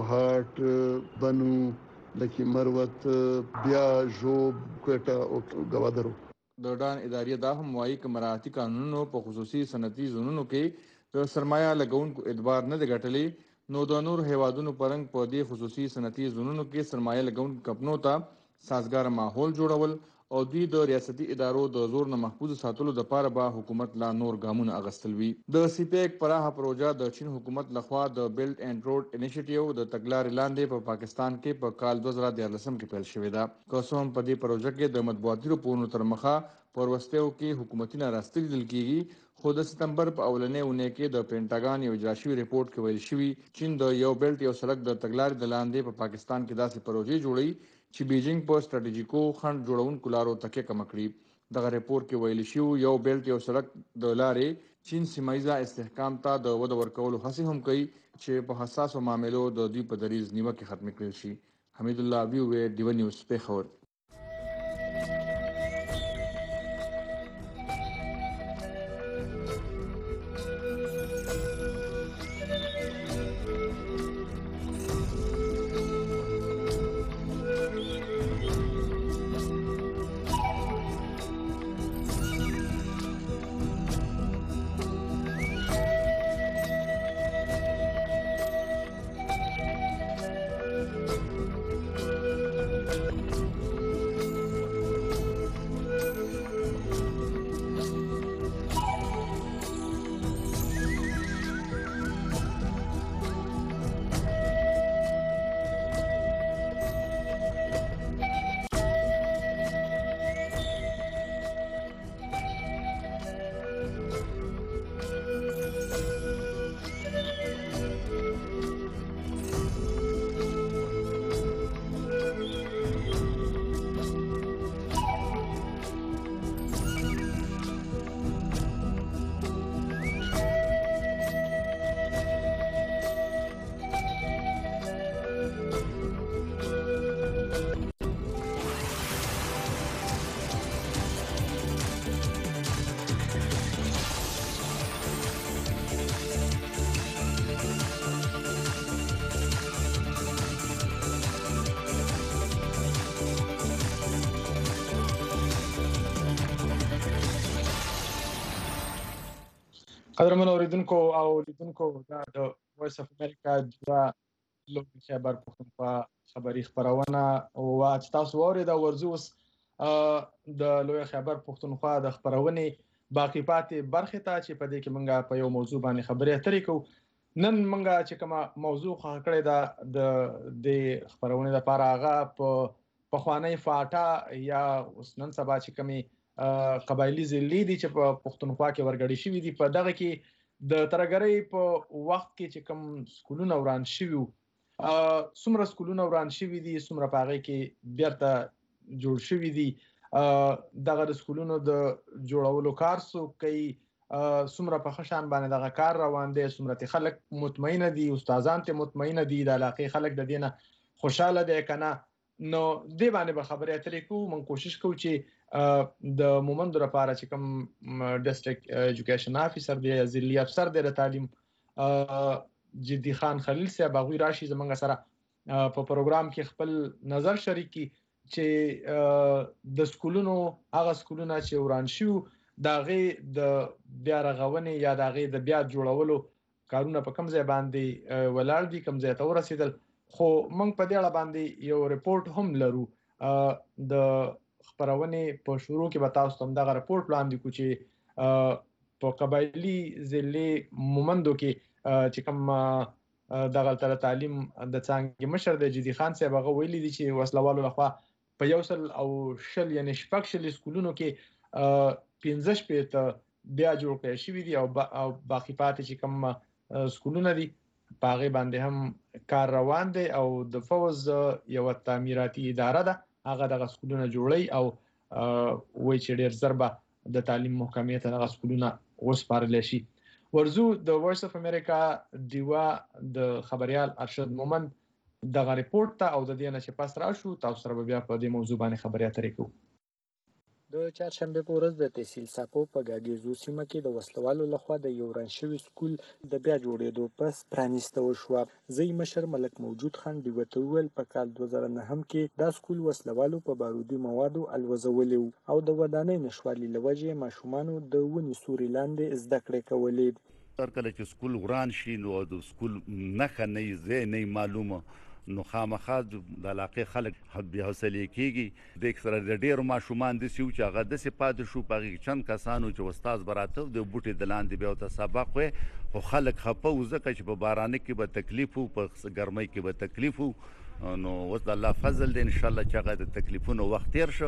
Speaker 19: کوهاټ بنو لکه مروت بیا جوب کوټه او غوادرو.
Speaker 17: د ډان ادارې دا هم وايي چې مراعاتي قانونونو په خصوصي صنعتي زونونو کې د سرمایه لګونکو اعتبار نه دی ګټلی نو د نور هیوادونو پرنګ په دې خصوصي صنعتي زونونو کې سرمایه لګونکو کمپنیو ته سازګار ماحول جوړول او دوی د ریاستي ادارو د زور نه محفوظ ساتلو د پاره به حکومت لا نور ګامونه اغستل وي. د سی پیک پراخه پروژه د چین حکومت لخوا د بیلټ اینڈ روډ انیشیټیو د تګلارې لاندې په پا پاکستان کې په پا کال دوه زره دیارلسم کې پیل شوې ده. کوسوم په دې پروژه کې د مطبوعاتي راپورونو تر مخه پروستیو کې حکومتي ناراستي لیدل کیږي خو د سپتمبر په اولنې اونۍ کې د پینټاګان یو اجرا شوی ریپورت کې ویل شوی چین د یو بیلټ یو سړک د تګلارې د لاندې په پا پاکستان کې داسې پروژې جوړي چې بیجینګ په سټریټیجیکو خنډ جوړونکو لارو تکیه کم کړي. دغه ریپورت کې ویل شوی یو بیلټ یو سړک د لارې چین سیمایزه استحکام ته د وده ورکولو هڅه هم کوي چې په حساسو معاملو د دوی په دریز نیوکه ختم کړي شي. حمید الله وی وی ډیو نیوز پیښور.
Speaker 2: قدرمن اوریدونکو او لیدونکو دا د وایس اف امریکا د لوی خبر پښتونخوا خبری خبرونه او چې تاسو اورئ دا ورزو د لوی خبر پښتونخوا د خبرونه باقی پاتې برخه ته چې په دې کې مونږه په یو موضوع باندې خبرې اترې کوو نن مونږه چې کومه موضوع خکړې ده د د خبرونه لپاره هغه په پخوانی فاټا یا نن سبا چې کومي قبایلی ضلعې دي چې په پښتونخوا کې ورګړې شوې دي په دغه کې د ترګرۍ په وخت کې چې کوم سکولونه وران شوي څومره سکولونه وران شوي دي څومره په هغې کې بیرته جوړ شوي دي دغه د سکولونو د جوړولو کار څوک کوي څومره په ښه شان باندې دغه کار روان دی څومره ته خلک مطمئنه دي استادان ته مطمئنه دي د علاقې خلک د دې نه خوشحاله دی که نه نو دې باندې به خبرې اترې کوو موږ کوشش کوو چې د مومندو لپاره چې کوم ډسټرکټ ایجوکیشن افیسر دی یا ضلعي افسر دی د تعلیم جدي خان خلیل صاحب هغوی راشي زموږ سره په پروګرام کې خپل نظر شریک کړي چې د سکولونو هغه سکولونه چې وران شوي د هغې د بیا رغونې یا د هغې د بیا جوړولو کارونه په کوم ځای باندې ولاړ دي کوم ځای ته ورسېدل خو موږ په دې اړه باندې یو ریپورت هم لرو د خبرونې په شروع کې به تاسو ته دغه ریپورت وړاندې کړو چې په قبایلي ضلع مومندو کې چې کوم دغه تعلیم د څانګې مشر دی جدي خان صاحب هغه ویلي دي چې وسلوالو لخوا په یو سل او شل یعنې شپږ شلې سکولونو کې پنځه شپېته بیا جوړ کړای شوي دي او باقي پاتې چې کوم سکولونه دي په هغې باندې هم کار روان دی او د فوز یوه تعمیراتي اداره ده هغه دغه سکولونه جوړوي او وایي چې ډېر ژر به د تعلیم محکمې ته دغه سکولونه وسپارلی شي ورځو د وایس اف امریکا ډیوا د خبریال ارشد مومند دغه ریپورت ته او د دې نه چې پس راشو تاسو سره به بیا په دې موضوع باندې خبرې اترې کوو
Speaker 20: د چهارشنبه په ورځ د تحصیل ساپو په ګاګیزو سیمه کې د وسلوالو لخوا د یو وران شوي سکول د بیا جوړېدو پس پرانیسته وشوه ځای مشر ملک موجود خان ډیوه ته وویل په کال دوه زره نهم کې دا سکول وسلوالو په بارودي موادو الوزولی او د ودانۍ نشوالي له وجې ماشومانو د ونې سوري لاندې زده کړې کولې
Speaker 21: هر کله چې سکول وران شي نو د سکول نښه نه وي ځای نه معلومه نو خامخا د علاقې خلک بې حوصلې کېږي د سره د ډېرو ماشومان داسې وو چې هغه داسې پاتې شو په هغې کې چند کسان وو چې استاد به راته د بوټې د لاندې بیا ورته سبق وی خو خلک خفه وو ځکه چې په بارانه کې به تکلیف وو په ګرمۍ کې به تکلیف وو نو اوس د الله فضل دی انشاءالله چې هغه د تکلیفونو وخت تېر شو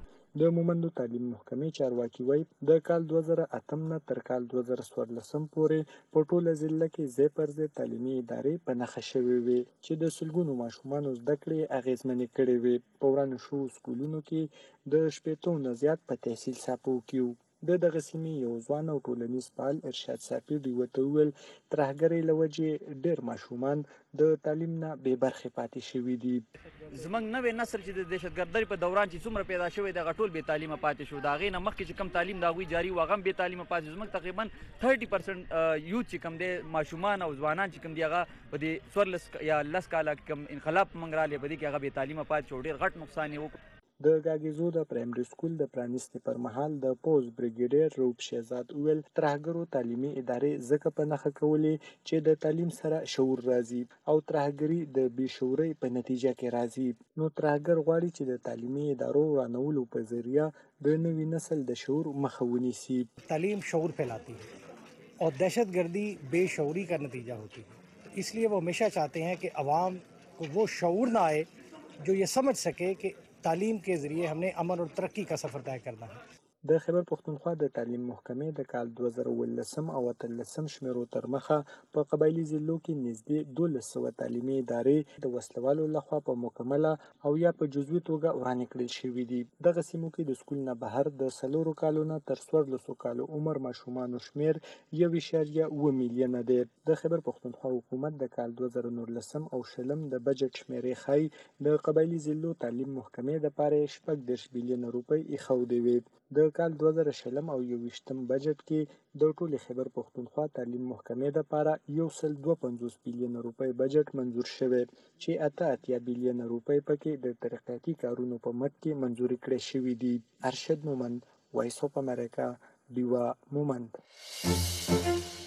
Speaker 20: د مومندو تعلیم محکمې چارواکي وایي د کال دوه زره اتم نه تر کال دوه زره څوارلسم پورې په ټوله ضلع کې ځای پر ځای تعلیمي ادارې په نښه شوې وې چې د سلګونو ماشومانو زده کړې اغېزمنې کړې وې په ورانو شوو سکولونو کې د شپېتو نه زیات په تحصیل ساپو کې وو د دغه سیمې یو ځوان او ټولنیز فعال ارشاد صافي ډیوه ته وویل ترهګرۍ له وجې ډېر ماشومان د تعلیم نه بې برخې پاتې شوي دي
Speaker 22: زموږ نوی نسل چې د دهشتګردۍ په دوران چې څومره پیدا شوی دی هغه ټول بې تعلیمه پاتې شو د هغې نه مخکې چې کم تعلیم د هغوی جاري و هغه هم بې تعلیمه پاتې شو زموږ تقریبا تھرټي پرسنټ یوت چې کم دی ماشومان او ځوانان چې کم دي هغه په دې څوارلس یا لس کاله کم انقلاب موږ راغلی په دې کې هغه بې تعلیمه پاتې شو ډېر غټ نقصان یې وکړو
Speaker 20: د ګاګیزو د پرایمري سکول د پرانیستي پر مهال د پوز بریګیډیر روپ شهزاد ویل ترهګرو تعلیمي ادارې ځکه په نښه کولې چې د تعلیم سره شعور راځي او ترهګري د بې شعورۍ په نتیجه کې راځي نو ترهګر غواړي چې د تعلیمي ادارو ورانولو په ذریعه د نوي نسل د شعور مخه ونیسي
Speaker 23: تعلیم شعور फैलाती है और दहशतगर्दी बेशऊरी का नतीजा होती है इसलिए वो हमेशा चाहते हैं कि अवाम को वो शऊर ना आए जो ये समझ सके कि تعلیم के ذریعے हमने امن और ترقی کا سفر طے کرنا ہے
Speaker 20: د خیبر پښتونخوا د تعلیم محکمې د کال دوه زره اوولسم او اتلسم شمیرو تر مخه په قبایلي ضلعو کې نږدې دولس سوه تعلیمي ادارې د وسلوالو لخوا په مکمله او یا په جزوي توګه ورانې کړل شوي دي دغه سیمو کې د سکول نه بهر د څلورو کالو نه تر څوارلسو کالو عمر ماشومانو شمیر یو اعشاریه اوه میلیونه دی د خیبر پښتونخوا حکومت د کال دوه زره نولسم او شلم د بجټ شمیرې ښایي د قبایلي ضلعو تعلیم محکمې دپاره یې شپږ دېرش بیلیونه روپۍ ایښودې وې د کال دوه زره شلم او یوویشتم بجټ کې د ټولې خیبر پښتونخوا تعلیم محکمې دپاره یو سل دوه پنځوس بیلیونه روپۍ بجټ منظور شوی چې اته اتیا بیلیونه روپۍ پکې د ترقیاتي کارونو په مټ کې منظوري کړې شوي دي ارشد مومند وایس اف امریکا ډیوا مومند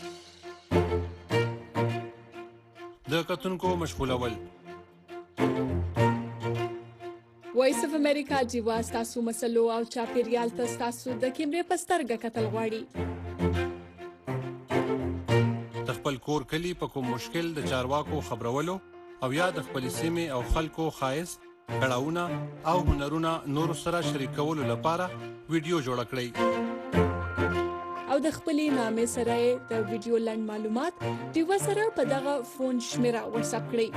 Speaker 10: د کتونکو مشغولول.
Speaker 11: وایس اف امریکا جیوا ستاسو مسلو او چاپیریال ته ستاسو د کیمرې په سترګه کتل غواړي.
Speaker 10: د خپل کور کلی په کوم مشکل د چارواکو خبرولو او یا د خپل سیمې او خلکو خایست کړهونه او هنرونه نور سره شریکولو لپاره ویډیو جوړ کړئ.
Speaker 11: او د خپلې نامې سره د ویډیو لنډ معلومات ډیوا سره په دغه فون شمیره واتس اپ کړئ.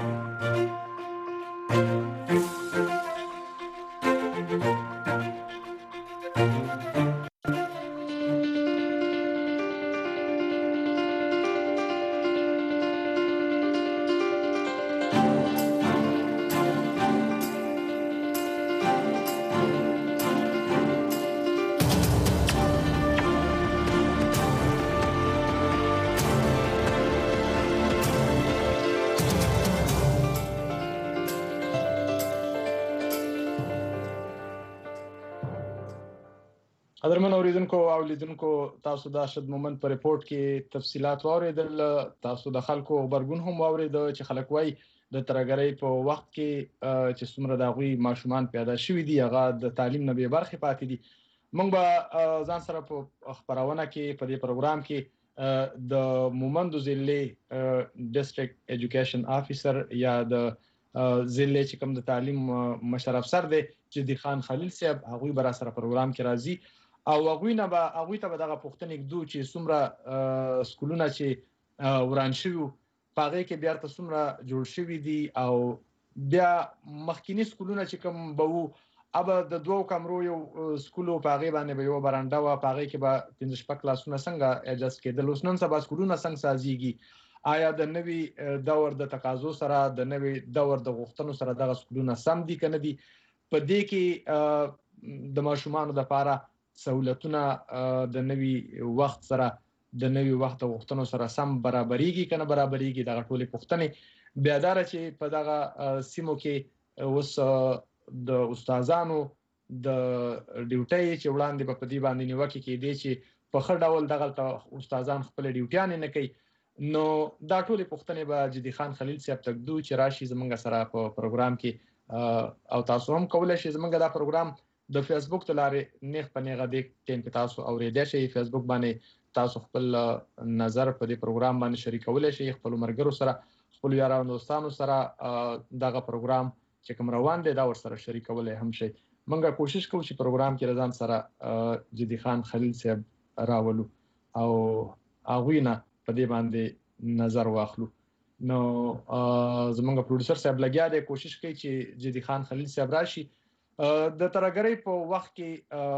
Speaker 2: قدرمن اوریدونکو او لیدونکو، تاسو د شد مومنت په ریپورت کې تفصيلات واوریدل. تاسو د خلکو خبرګون هم واوریدل چې خلک وایي د ترګرۍ په وخت کې چې څومره د غوي ماشومان پیدا شوي دي هغه د تعلیم نه به برخه پاتې دي. موږ به ځان سره په خبرونه کې په دې پروګرام کې د مومند ضلع ډیسټریکټ ایجوکیشن افیسر یا د ضلع چې کوم د تعلیم مشر افسر دی جدي خان خلیل صاحب هغه به را سره پروګرام کې راځي او هغه نه به هغه ته به دغه پوښتنې کړو چې څومره سکولونه چې وران شوي پاره کې بیا تاسو څومره جوړ شوي دي او بیا مخکینی سکولونه چې کوم به وو اب د دوو کمرو یو سکولو پاره باندې به یو برانډه وا پاره کې به پنځه شپږ کلاسونه څنګه اجازه کېدل. اوس نن سبا سکولونه څنګه سازيږي؟ آیا د نوي دور د تقاضو سره د نوي دور د غوښتنو سره دغه سکولونه سم دي کنه دي؟ په دې کې د ماشومانو لپاره سہولتونه د نوي وخت سره د نوي وخت غوښتنو سره سم برابرېږي کنه برابرېږي؟ دغه ټولې پوښتنې بیا دار چې په دغه سیمو کې اوس د استادانو د ډیوټي چې وړاندې په دې باندې نیوکه کې دي چې په خړ ډول دغه استادان خپل ډیوټیان نه کوي. نو دا ټولې پوښتنې به جدي خان خلیل صاحب تکدو چې راشي زمونږ سره په پروګرام کې او تاسو هم کولای شئ زمونږ دا پروګرام د فیسبوک ته لارې نیغ په نیغه د ټیم کې تاسو اورېدای شئ. فیسبوک باندې تاسو خپل نظر په دې پروګرام باندې شریکولای شئ، خپل مرګرو سره خپل یارانو دوستانو سره دغه پروګرام چې کوم روان دی دا ور سره شریکولای هم شئ. موږ کوشش کوو چې پروګرام کې رضان سره جدي خان خلیل صاحب راولو او هغه نه په دې باندې نظر واخلو. نو زمونږ پروډوسر صاحب لګیا دی کوشش کوي چې جدي خان خلیل صاحب راشي. د ترګرۍ په وخت کې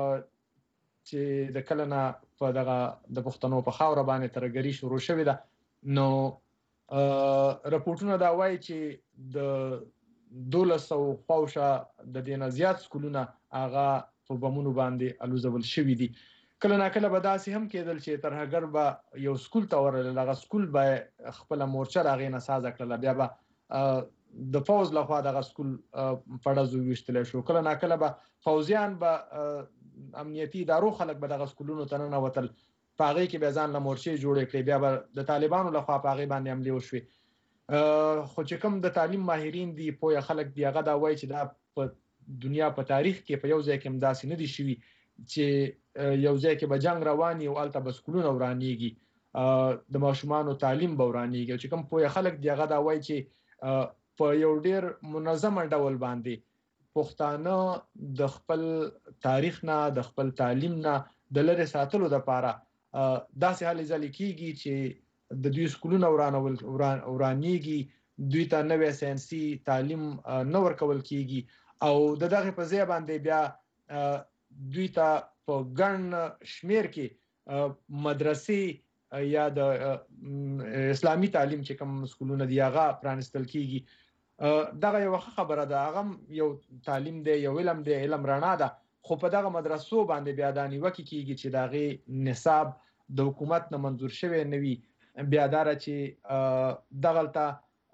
Speaker 2: چې د کلنه په دغه د پښتنو په خاور باندې ترګری شروع شوې ده، نو راپورټونه دا وایي چې د دولس سو پاوشه د دینه زیات سکولونه هغه په بمونو باندې الوزول شوي دي. کله نا کله به داسې هم کېدل چې ترهګر به یو سکول ته ورل هغه سکول به خپل مورچه راغې نه ساز کړل، بیا به د فوز لخوا دغه سکول پړځو وشتل شو. کله نا کله به فوزیان به امنیتي ادارو خلک به دغه سکولونو ته نه وتل، پاغې کې به ځان له مورچې جوړې کړې، بیا به د طالبانو لخوا پاغې باندې حمله وشوي. خو چې کوم د تعلیم ماهرین دي پوهه خلک دی هغه دا وایي چې دا په دنیا په تاریخ کې په یو ځای کې مداسې نه دي شوي چې یو ځای کې به جنگ رواني او الته به سکولونه ورانیږي، د ماشومانو تعلیم به ورانیږي. چې کوم پوهه خلک دی هغه دا وایي چې په یو ډیر منظم ډول باندې پښتانه د خپل تاریخ نه د خپل تعلیم نه د لری ساتلو لپاره داسې حالې ځلې کیږي چې د دوی سکولونه ورانول ورانیږي، دوی ته نوې ساينسي تعلیم نه ورکول کیږي او د دغه په ځای باندې بیا دوی ته په ګڼ شمیر کې مدرسې یا د اسلامي تعلیم چې کوم سکولونه دی هغه پرانستل کیږي. دغه یو خبره ده، هغه یو تعلیم دی، یو علم دی، علم رڼا ده، خو په دغه مدرسو باندې بیا د نیوکه کیږي چې دغه نصاب د حکومت نه منظور شوی نه وي، بیا دار چې دغلطه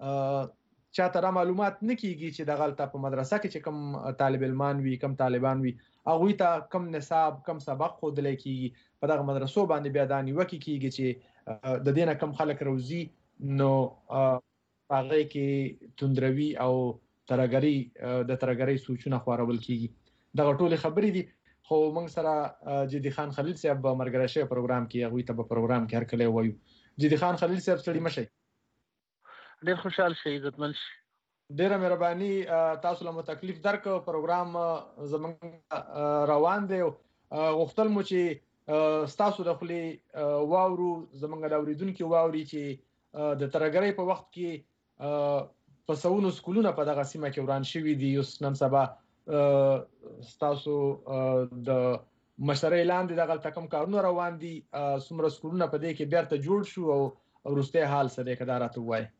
Speaker 2: چاته را معلومات نه کیږي چې دغلطه په مدرسه کې چې کوم طالب علمان وي کم طالبان وي هغه ته کم نصاب کم سبق خود لیکيږي، په دغه مدرسو باندې بیا د نیوکه کیږي چې د دینه کم خلک روزي. نو هغه کې توندروي او ترګری د ترګری سوچونه خورول کیږي دا ټول خبرې دي خو موږ سره جدي خان خلیل صاحب مرګره شي پروګرام کې هغه ته په پروګرام کې هر کله وایو جدي خان خلیل صاحب ستړي مشي
Speaker 3: ډېر خوشاله شي عزتمن شي
Speaker 2: ډېر مهرباني تاسو له تکلیف درک پروګرام زمونږ روان دی غوښتل مو چې تاسو د خپل واورو زمونږ د اوریدونکو واوري چې د ترګری په وخت کې په سونو سکولونه په دغه سیمه کې وران شوي دي اوس نن سبا تاسو د مشرۍ لاندې دغه تکم کارونه روان دي څومره سکولونه په دې کې بیرته جوړ شو او وروسته حال څه دی کدارته وای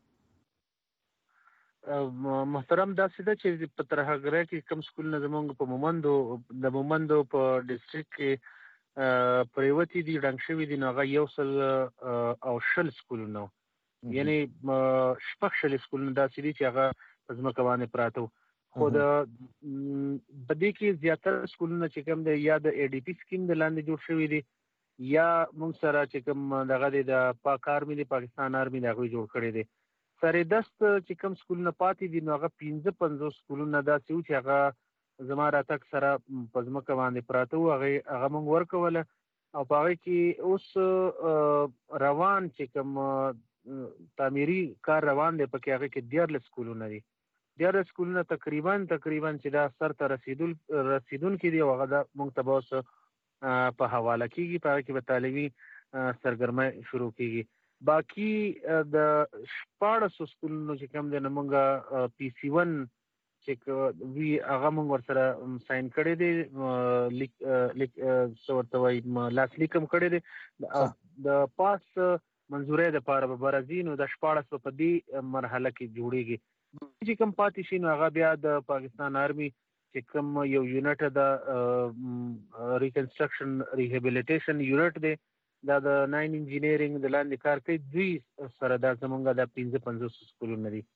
Speaker 3: محترم دا سیده چې په ترهګره کې کم سکولونه زمونږ په مومندو د مومندو په ډیسټریکټ کې پریوتی دي ډنګ شوي دي نو هغه یو سل او شل سکولونه یعنی شپږ شل سکولونه داسې دي چې هغه په ځمکه باندې پراته خو د بدې کې زیاتره سکولونه چې کوم دی یا د ای ډي پی سکیم د لاندې جوړ شوي دي یا موږ سره چې کوم دغه دی د پاک آرمي د پاکستان آرمي د هغوی جوړ کړی دی سره دست چې کوم سکولونه پاتې دي نو هغه پنځه پنځوس سکولونه داسې وو چې هغه زما راتګ سره په ځمکه باندې پراته وو هغه هغه موږ ورکوله او په هغې کې اوس روان چې کوم تعمیري کار روان دی په کې هغې کې دیارلس سکولونه دي دیارلس سکولونه تقریبا تقریبا چې دا سر ته رسیدل رسیدونکي دي او هغه د موږ ته به اوس په حواله کېږي په هغې کې به تعلیمي سرګرمۍ شروع کېږي باقی د شپاړسو سکولونو چې کوم دی نو موږ پی سی ون چې وي هغه موږ ورسره ساین کړی دی لیک څه ورته وایي لاسلیک هم کړی دی د پاس منظورۍ دپاره به برځي نو د شپاړس به په دې مرحله کې جوړېږي چې کوم پاتې شي نو هغه بیا د پاکستان آرمي چې کوم یو یونټ د ریکنسټرکشن ریهیبلیټیشن یونټ دی دا د ناین انجینیرینګ د لاندې کار کوي دوی سره دا زمونږ د پنځه پنځوس سکولونه دي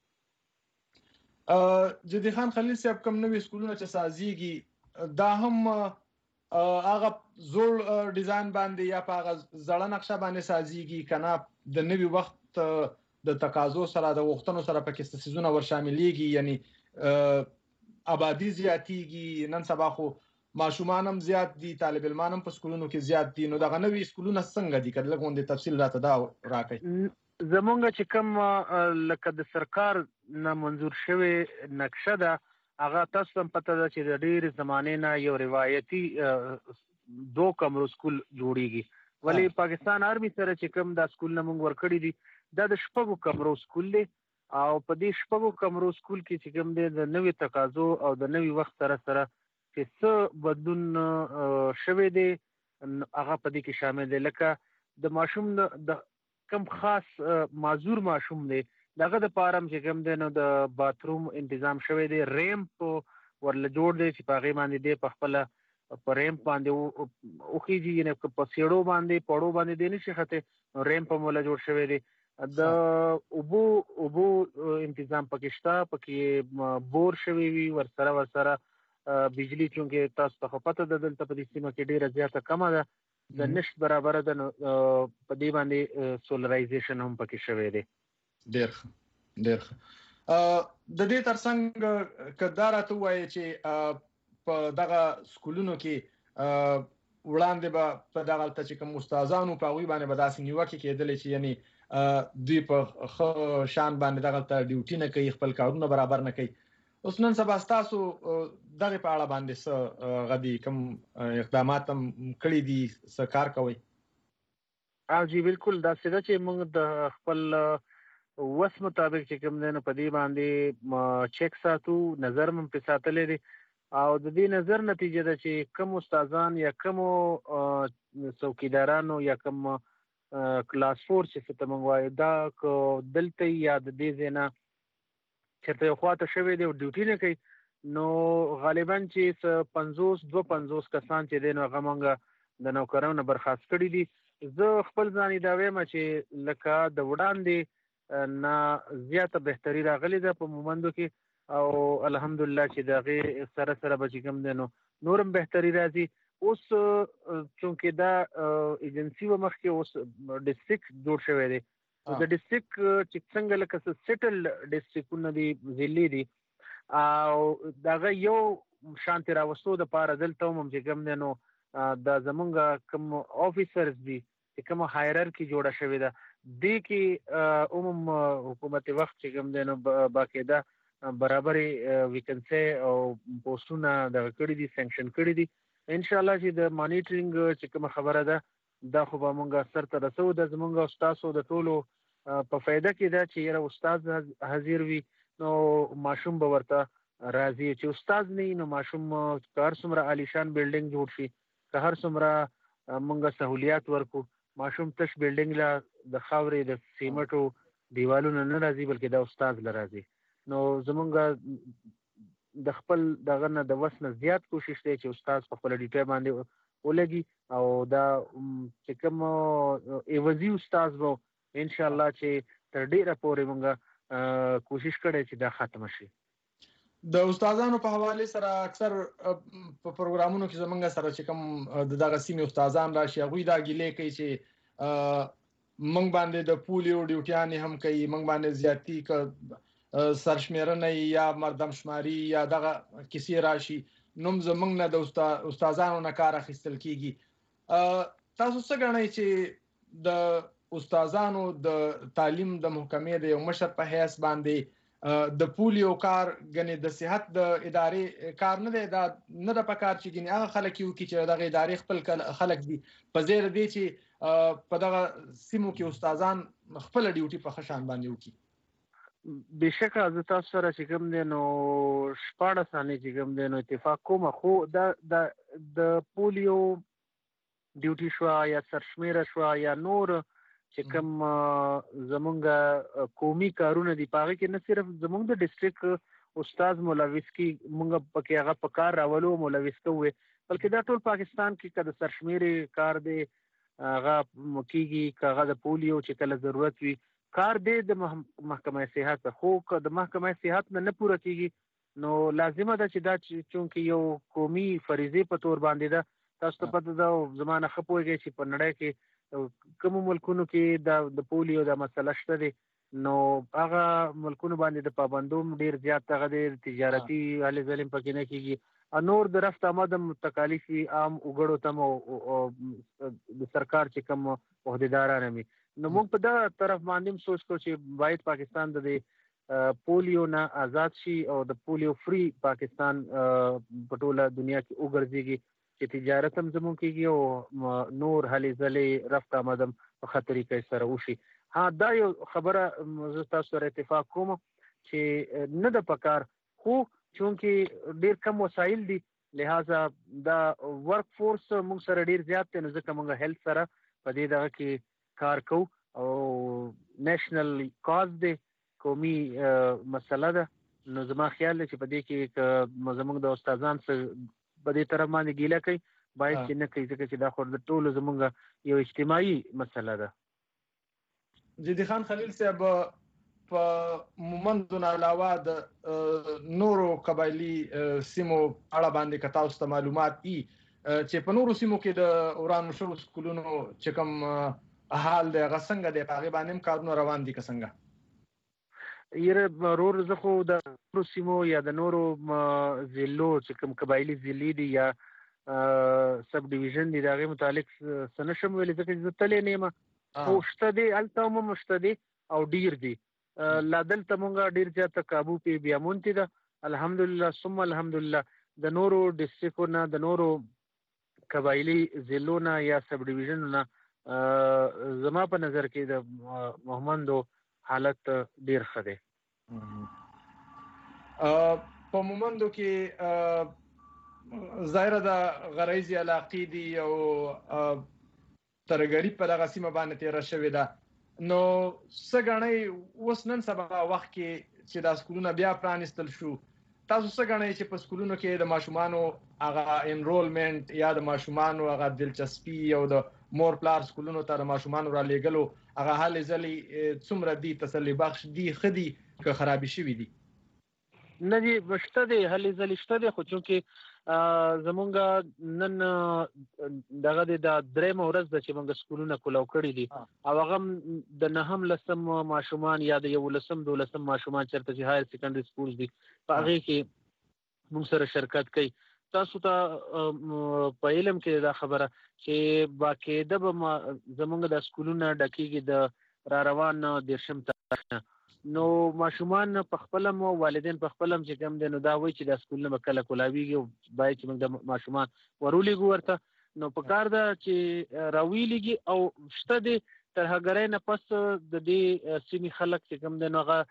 Speaker 2: جدي خان خلیل صاحب کوم نوي سکولونه چې سازيږي دا هم هغه زوړ ډیزاین باندې یا په هغه زړه نقشه باندې سازيږي کنه د نوي وخت د تقاضو سره د وختونو سره پکې سيزونه ور شاملېږي یعنی آبادی زیاتېږي نن سبا خو ماشومان هم زیات دي طالب علمان هم په سکولونو کې زیات دي نو دغه نوې سکولونه څنګه دي کله غونډه تفصیل راته دا راکړئ
Speaker 3: زمونږ چې کوم لکه د سرکار نه منظور شوی نقشه ده هغه تاسو هم پته ده چې د ډېرې زمانې نه یو روایتي دو کمرو سکول جوړیږي ولی پاکستان آرمي سره چې کوم دا سکولونه موږ ورکړي دي دا د شپږو کمرو سکول دی او په دې شپږو کمرو سکول کې چې کوم دی د نوي تقاضو او د نوي وخت سره سره چې څه بدلون شوی دی هغه په دې کې شامل دی لکه د ماشوم د کم خاص معذور ماشوم دی دغه دپاره هم چې کوم دی نو د باتروم انتظام شوی دی ریمپ ورله جوړ دی چې په هغې باندې دی په خپله په ریمپ باندې وخیږي یعنې په سیړو باندې پړو باندې دی نشي خطی نو ریمپ هم ورله جوړ شوی دی د اوبو اوبو انتظام پکې شته پکې بور شوی وي ورسره ورسره بجلی چونکې تاسو ته خو پته ده دلته په دې سیمه کې ډېره زیاته کمه ده د نشت برابره ده نو په دې باندې سولرایزیشن هم پکې شوی دی
Speaker 2: ډېر ښه ډېر ښه د دې ترڅنګ که دا راته ووایې چې په دغه سکولونو کې وړاندې به په دغه هلته چې کوم استادانو په هغوی باندې به داسې نیوکې کېدلې چې یعنې دوی په ښه شان باندې دغه هلته ډیوټي نه کوي خپل کارونه برابر نه کوي اوس نن سبا ستاسو دغه په اړه باندې څه غدي کوم اقدامات هم کړي دي څه کار کوي
Speaker 3: او جی بالکل دا څه ده چې موږ د خپل وس مطابق چې کوم دی نو په دې باندې چیک ساتو نظر هم پرې ساتلی دی او د دې نظر نتیجه ده چې کوم استادان یا کومو څوکیدارانو یا کوم کلاس فور چې څه ته موږ وایو دا که دلته یا د دې ځای نه چېرته یو خواته شوی دی او ډیوټي نه کوي نو غالبا چې پنځوس دوه پنځوس کسان چې دی نو هغه موږ د نوکرانو نه برخاست کړي دي زه خپل ځان دا وایم چې لکه د وړاندې نه زیاته بهتري راغلې ده په مومندو کې او الحمدلله چې د هغې سره سره به چې کوم دی نو نور هم بهتري راځي اوس چونکې دا ایجنسي و مخکې اوس ډسټرکټ جوړ شوی دی د ډیسټریکټ چې څنګه لکه سیټل ډیسټریکټونه دي ضلعي دي او دغه یو شانتي راوستو د پاره دلته هم چې کوم دی نو د زمونږ کوم افیسرز دي چې کوم هایرارکی جوړه شوې ده دې کې عموم حکومت وخت چې کوم دی نو باقاعده برابرې ویکنسي او پوسټونه دغه کړي دي سینکشن کړي دي ان شاء الله چې د مانیټرینګ چې کوم خبره ده دا خو به مونږ سر ته رسو د زمونږ استادو د ټولو په فایده کې ده چې یره استاد حاضر وي نو ماشوم به ورته راځي چې استاد نه نو ماشوم کار څومره عالیشان بلډینګ جوړ شي که هر څومره مونږ سہولیات ورکو ماشوم تش بلډینګ لا د خاورې د سیمټو دیوالونو نه راځي بلکې دا استاد ل راځي نو زمونږ د خپل دغه نه د وس نه زیات کوشش دی چې استاد په خپل ډیټا باندې ولګي او دا چې کوم ایوازي استاد وو ان شاء الله چې تر ډیره پورې مونږ کوشش کړی چې دا ختم شي
Speaker 2: د استادانو په حواله سره اکثر په پروګرامونو کې زمونږ سره چې کوم د دغه سیمې استادان راشي هغوی دا ګیلې کوي چې مونږ باندې د پولیو ډیوټیانې هم کوي مونږ باندې زیاتی ک سرشمیرنه یا مردم شماري یا دغه کیسې راشي نوم زمونږ نه د استادانو نه کار اخیستل کیږي تاسو څه ګڼئ چې د استادانو د تعلیم د محکمې د یو مشر په حیث باندې د پولیو کار غني د صحت د ادارې کار نه دی دا نه د پکار چې غني هغه خلک یو کی چې دغه ادارې خپل خلک دي په زیر دي چې په دغه سیمو کې استادان خپل ډیوټي په خشان باندې وکي
Speaker 3: بشکه از تاسو سره چې کوم دی نو شپاړه ثانیې چې کوم دی نو اتفاق کوم خو د د پولیو ډیوټي شو یا سرشمیره شو یا نور چې کوم زمونږ قومي کارونه دي پاره کې نه صرف زمونږ د ډیسټریکټ استاد مولویس کی مونږ پکې هغه په کار راولو مولویس کوې بلکې دا ټول پاکستان کې کده سرشمیري کار دی هغه مکیږي کاغه د پولیو چې کله ضرورت وي کار دی د محکمه صحت خو د محکمه صحت نه پوره کیږي نو لازمه ده چې دا چونکه یو قومي فریضه په تور باندې ده تاسو ته پته ده زمانه خپويږي چې په نړۍ کې کوم ملکونو کې د پولیو د مسله شته دي نو هغه ملکونو باندې د پابندوم ډیر زیات هغه د تجارتي هلې ځلې پکې نه کیږي نور د رفت آمد تکالیف عام وګړو تم او د سرکار چې کوم عہدیداران مي نو موږ په دا طرف باندې سوچ کو چې باید پاکستان د پولیو نه آزاد شي او د پولیو فری پاکستان په ټوله دنیا کې وګرځيږي چې تجارت هم زموږ کېږي او نور هلې ځلې رفت آمد په ښه طریقې سره وشي ها دا یو خبره زه تاسو سره اتفاق کوم چې نه د پکار خو چونکې ډیر کم وسایل دي لہذا دا ورک فورس موږ سره ډیر زیات دی نو ځکه موږ هیلث سره په دې دغه کې کار کوو او نېشنل کاز دی قومي مسله ده نو زما خیال دی چې په دې کې زموږ د استادان سره په دې طرف باندې ګیله کوي باید چې نه کوي ځکه چې دا خو د ټولو زموږ یو اجتماعي مسله ده
Speaker 2: جدي خان خلیل صاحب په مومندو نه علاوه د نورو قبایلی سیمو اړه باندې کتا اوس معلومات ای چې په نورو سیمو کې د اورانو شروع سکولونو چې کوم حال د غسنګ د پاغي باندې کارونه روان دي څنګه
Speaker 3: یره رور زخو د نورو سیمو یا د نورو ضلعو چې کوم قبایلی ضلعي دي یا سب ډیویژن دي دغه متعلق سنشم ویل ځکه چې تلې نیمه او شته دي الته مو مشته دي او ډیر دي لا دلته مونږه ډیر ځات قابو په بیا مونته ده الحمدلله ثم الحمدلله د نورو ډیسټریکټونو د نورو قبایلی ضلعونو یا سب ډیویژنونو زما په نظر کې د محمدو حالت ډیر ښه دی
Speaker 2: په مومندو کې ظاهر د غریزي علاقې دی او ترګری په دغه سیمه باندې تیر شوې ده نو څنګه اوس نن سبا وخت کې چې د سکولونو بیا پرانستل شو تاسو څنګه چې په سکولونو کې د ماشومانو هغه انرولمنت یا د ماشومانو هغه دلچسپي او د مور پلار سکولونو ته د ماشومانو را لېګلو هغه حال ځلې څومره دي تسلی بخش دي خدي که خرابې شوې دي
Speaker 3: نه دي مشته دي هلې ځلې شته دي خو چونکې زمونږ نن دغه د درېیمه ورځ ده چې موږ سکولونه کولاو کړي دي او هغه د نهم لسم ماشومان یا د یولسم دولسم ماشومان چېرته چې هایر سیکنډري سکولز دي په هغې کې موږ سره شرکت کوي. تاسو ته په علم کې دا خبره چې باقاعده به زمونږ د سکولونه ډکېږي د را روان دېرشم تاریخ نه، نو ماشومان په خپل هم والدین په خپل هم چې کوم دی نو دا وایي چې دا سکولونه به کله کولاویږي او باید چې موږ د ماشومان ورولېږو ورته. نو په کار ده چې راویلېږي او شته دی ترهګرۍ نه پس د دې سیمې خلک چې کوم دی نو هغه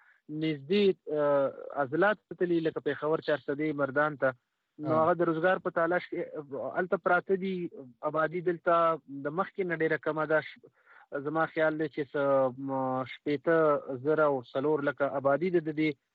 Speaker 3: نږدې عضلات تللي لکه پېښور چارسدې مردان ته، نو هغه د روزګار په تلاش کې هلته پراته دي. آبادي دلته د مخکې نه ډېره کمه ده، زما خیال دی چې څه شپېته زره او څلور لکه آبادي د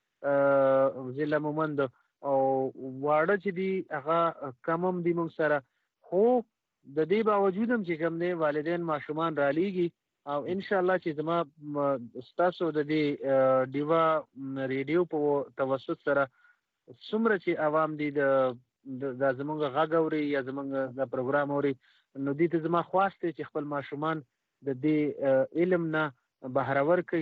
Speaker 3: دې ضلع مومند او واړه چې دي هغه کم هم دي موږ سره، خو د دې باوجود هم چې کوم دی والدین ماشومان رالیږي او انشاءالله چې زما ستاسو د دې ډیوا ریډیو په توسط سره څومره چې عوام دي د زمونږ غږ اوري یا زمونږ د پروګرام اوري، نو دې ته زما خواست دی چې خپل ماشومان د دې علم نه بهرور کوي،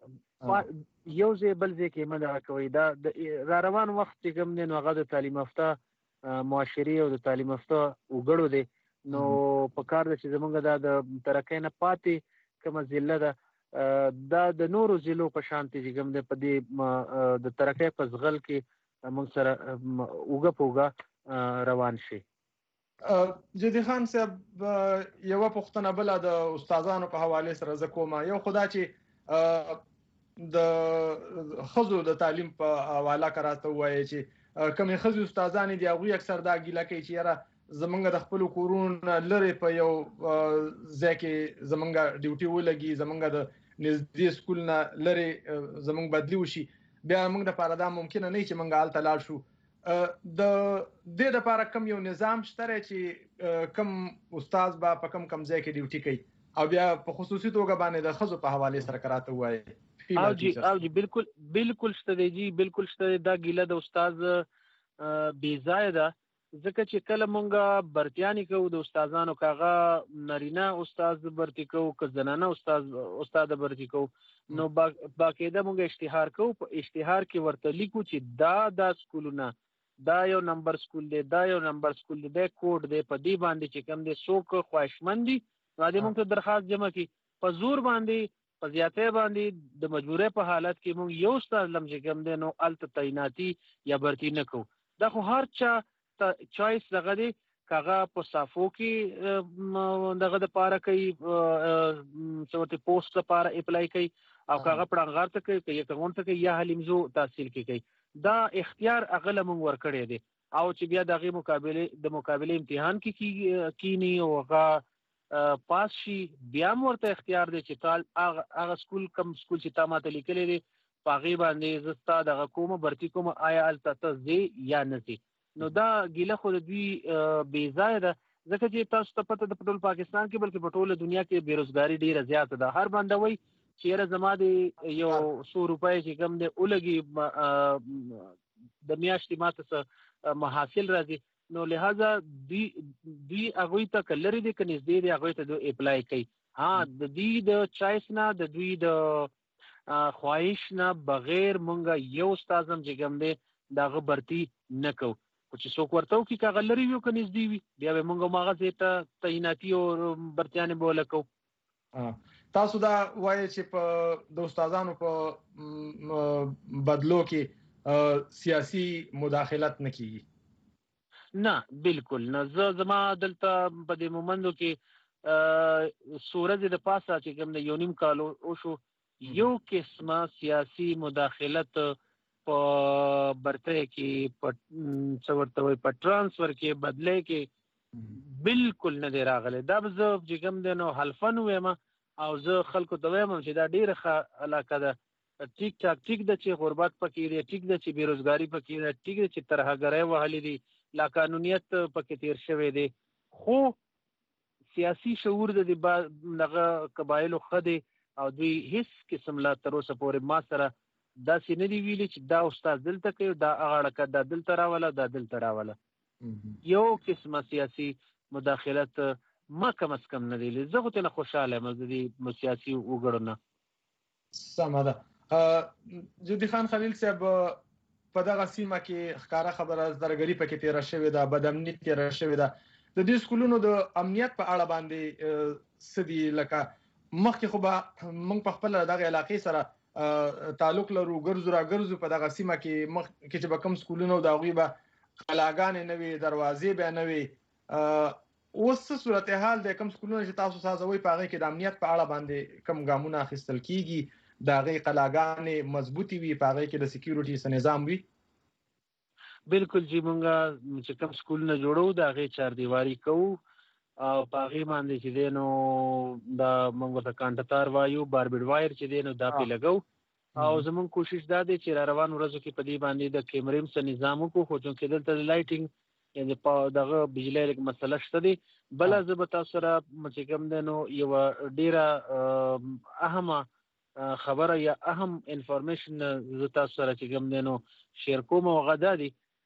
Speaker 3: یو ځای بل ځای کې مه دغه کوئ. دا د را روان وخت چې کوم دی نو هغه د تعلیم یافته معاشرې او د تعلیم یافته وګړو دی، نو په کار ده چې زمونږ دا د ترقۍ نه پاتې کومه ضلع ده دا د نورو ضلعو په شان چې کوم دی په دې د ترقۍ په ځغل کې موږ سره اوږه په اوږه روان شي.
Speaker 2: جدي خان صاحب یوه پوښتنه بله د استادانو په حوالې سره زه کومه، یو خو دا چې د ښځو د تعلیم په حواله که راته ووایې چې کومې ښځې استادانې دي هغوی اکثر دا ګیله کوي چې یاره زمونږ د خپلو کورونو نه لرې په یو ځای کې زمونږ ډیوټي ولګي، زمونږ د نږدې سکول نه لرې زمونږ بدلي وشي، بیا موږ دپاره دا ممکنه نه وي چې موږ هلته لاړ شو. د دې دپاره کوم یو نظام شته دی چې کوم استاد به په کوم کوم ځای کې ډیوټي کوي او بیا په خصوصي توګه باندې د ښځو په حوالې سره که راته ووایې؟
Speaker 3: او جی او جی بالکل بالکل شته دی جی بالکل شته دی. دا ګیله د استاد بې ځایه ده، ځکه چې کله مونږ برتیانې کوو د استادانو که هغه نارینه استاد برتي کوو که زنانه استاد استاد برتي کوو، نو باقاعده مونږ اشتهار کوو، په اشتهار کې ورته لیکو چې دا دا سکولونه دا یو نمبر سکول دی، دا یو نمبر سکول دی، دا کوډ دی، په دې باندې چې کوم دی څوک خواهشمند دي نو دې موږ ته درخواست جمع کړي. په زور باندې په زیاتۍ باندې د مجبورۍ په حالت کې موږ یو استاد لم چې کوم دی نو هلته تعیناتي یا برتي نه کوو. دا خو هر چا چوایس دغه دی، که هغه په صافو کې دغه دپاره کوي څه ورته پوسټ دپاره اپلای کوي او که هغه پړانغار ته کوي که یکغون ته کوي یا حلیمزو تحصیل کې کوي، دا اختیار هغه له موږ ورکړی دی. او چې بیا د هغې مقابلې د مقابلې امتحان کې کینی او هغه پاس شي بیا هم ورته اختیار دی چې تا هغه سکول کم سکول چې تا ماته لیکلی دی په هغې باندې زه ستا دغه کومه برتي کومه آیا هلته ته ځې یا نه ځې. نو دا ګیله خو د دوی بې ځایه ده، ځکه چې تاسو ته پته ده په ټول پاکستان کې بلکې په ټوله دنیا کې بېروزګاري ډېره زیاته ده. هر بنده وایي چې یاره زما د یو څو روپۍ چې کوم دی ولګي د میاشتې ماته څه محاصل راځي، نو لہذا دوی دوی هغوی ته که لرې دي که نږدې دي هغوی ته دوی اپلای کوي. ها د دوی د چایس نه د دوی د خواهش نه بغیر مونږ یو استاد هم چې کوم دی د هغه برتي نه کوو، خو چې څوک ورته وکړي که هغه لرې وي او که نږدې وي بیا به مونږ هم هغه ځای ته تعیناتي او برتیانې به وله کوو.
Speaker 2: تاسو دا وایئ چې په د استادانو په بدلو کې سیاسي مداخلت نه کیږي؟
Speaker 3: نه بالکل نه. زه زما دلته په دې مومندو کې څو ورځې د پاسه چې کوم دی یو نیم کال وشو یو قسمه سیاسي مداخلت په برتۍ کې په څه ورته وایي په ټرانسفر کې بدلی کې بالکل نه دی راغلی. دا به زه چې کوم دی نو حلفن ووایم او زه خلکو ته وایم چې دا ډېره ښه علاقه ده، ټیک ټاک ټیک ده چې غربت پکې دی، ټیک ده چې بېروزګاري پکې ده، ټیک ده چې ترهګرۍ وهلې دي، لاقانونیت پکې تیر شوی دی، خو سیاسي شعور د دې دغه قبایلو ښه دی او دوی هیڅ قسم لا تر اوسه پورې ما سره داسې نه دی ویلي چې دا استاد دلته کوي دا هغه اړه دا دلته راوله دا دلته راوله یو قسمه سیاسي مداخلت ما کم از کم نه دی زه خو ترې نه خوشحاله یم د دې سیاسي وګړو نه.
Speaker 2: سمه ده. جدي خان خلیل صاحب په دغه سیمه کې ښکاره خبره زرګري پکې تېره شوې ده، بدامني تېره شوې ده. د دې سکولونو د امنیت په اړه باندې څه دي؟ لکه مخکې خو به موږ په خپله دغه علاقې سره تعلق لرو، ګرځو را ګرځو په دغه سیمه کې مخکې چې به کوم سکولونه و د هغوی به قلاګانې نه وي، دروازې به نه وي. اوس څه صورتحال دی؟ کوم سکولونه چې تاسو سازوئ په هغې کې د امنیت په اړه باندې کوم ګامونه اخیستل کېږي؟ د هغې قلاګانې مضبوطې وي، په هغې کې د سکیورټي څه نظام وي؟
Speaker 3: بالکل جی مونږ چې کوم سکولونه جوړو د هغې چاردیواري کوو او په هغې باندې چې دی نو دا مونږ ورته کانټتار وایو، باربیډ وایر چې دی نو دا پرې لګو. او زمونږ کوشش دا دی چې را روانو ورځو کې په دې باندې د کیمرې هم څه نظام وکړو، خو چونکې دلته د لایټینګ یعنې په دغه بجلۍ لږ مسله شته دی. بله زه به تاسو سره چې کوم دی نو یوه ډېره اهمه خبره یا اهم انفارمیشن زه تاسو سره چې کوم دی نو شیر کوم او هغه دا دی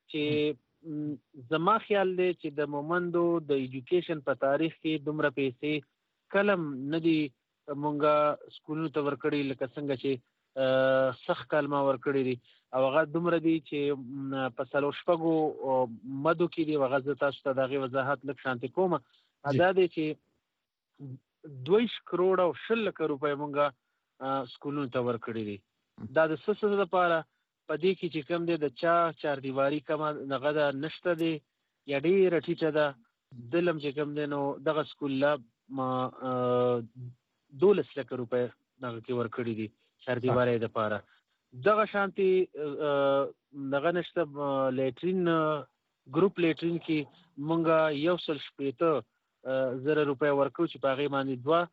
Speaker 3: چې زما خیال دی چې د مومندو د ایجوکیشن په تاریخ کې دومره پیسې کلم نه دي مونږه سکولونو ته ورکړي لکه څنګه چې سخت کال ما ورکړي دي، او هغه دومره دي چې په څلور شپږو مدو کې دي. هغه زه تاسو ته د هغې وضاحت لږ شانتې کومه. دا دی چې دویش کروړ او شل لکه روپۍ مونږه سکولونو ته ورکړي دي. دا د څه څه دپاره په دې کې چې کوم دی د چا چاردیواري کمه هغه ده نشته دی یا ډېره ټیټه ده. دلم چې کوم دی نو دغه سکول له دولس لکه روپۍ دغه کې ورکړي دي چاردیوارۍ دپاره. دغه شانتې دغه نشته لیټرین ګروپ لیټرین کې مونږه یو سل شپېته زره روپۍ ورکوو چې په هغې باندې دوه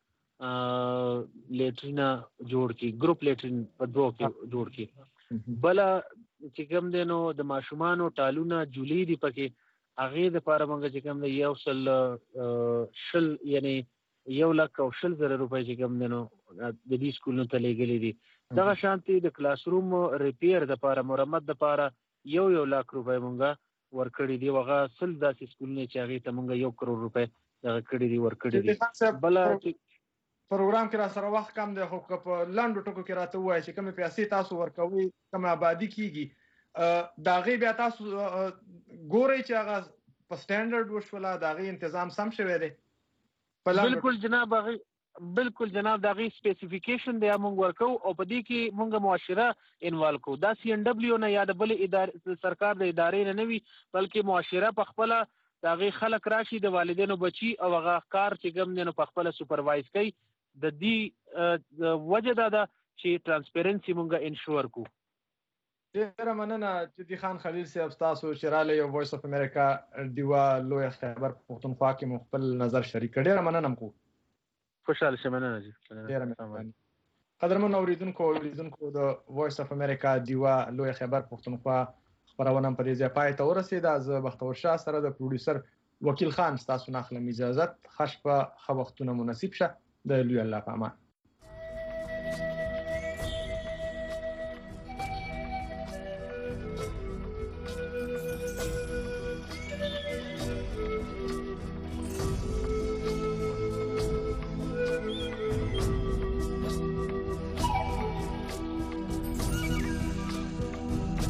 Speaker 3: لیټرینه جوړ کړي، ګروپ لیټرین په دوه کې جوړ کړي. بله چې کوم دی نو د ماشومانو ټالونه جولې دي پکې، هغې دپاره مونږ چې کوم دی یو سل شل یعنې یو لک او شل زره روپۍ چې کوم دی نو د دې سکولونو ته لیږلي دي. دغه شانتې د کلاس روم ریپیر دپاره مرمت دپاره یو یو لاک روپۍ مونږه ورکړي دي. هغه سل داسې سکولونه چې هغې ته مونږ یو کروړ روپۍ دغه کړي دي ورکړي دي. بله
Speaker 2: پروګرام کې را سره وخت کم دی، خو که په لنډو ټکو کې راته ووایئ چې کومې پیسې تاسو ورکوئ، کومه آبادي کېږي، د هغې بیا تاسو ګورئ چې هغه په سټینډرډ وشوله، د هغې انتظام سم شوی دی؟
Speaker 3: بالکل جناب، هغې بالکل جناب د هغې سپیسیفیکیشن دی مونږ ورکوو او په دې کې مونږ معاشره انوالو کوو. دا سی ان ډبلیو نه یا د بلې ادارې سرکار د ادارې نه نه وي، بلکې معاشره په خپله د هغې خلک راشي، د والدینو بچي او هغه کار چې کوم دی نو په خپله سوپروایز کوي. د دې وجه دا ده چې ترانسپیرنسي مونږه انشور کو.
Speaker 2: ډېره مننه جدي خان خلیل صاحب، تاسو چې راغلئ یو وایس اف امریکا ډیوه لویه خیبر پښتونخوا کې مو خپل نظر شریک کړ. ډېره مننه مکو.
Speaker 3: خوشحاله شه. مننه جی.
Speaker 2: ډېره مننه. قدرمن اوریدونکو اوریدونکو د وایس اف امریکا ډیوه لویه خیبر پښتونخوا خبرونه په دې ځای پای ته ورسېده. زه بختور شاه سره د پروډوسر وکیل خان ستاسو نه اخلم اجازت. ښه شپه، ښه وختونه مو نصیب شه. د لوی الله په امان.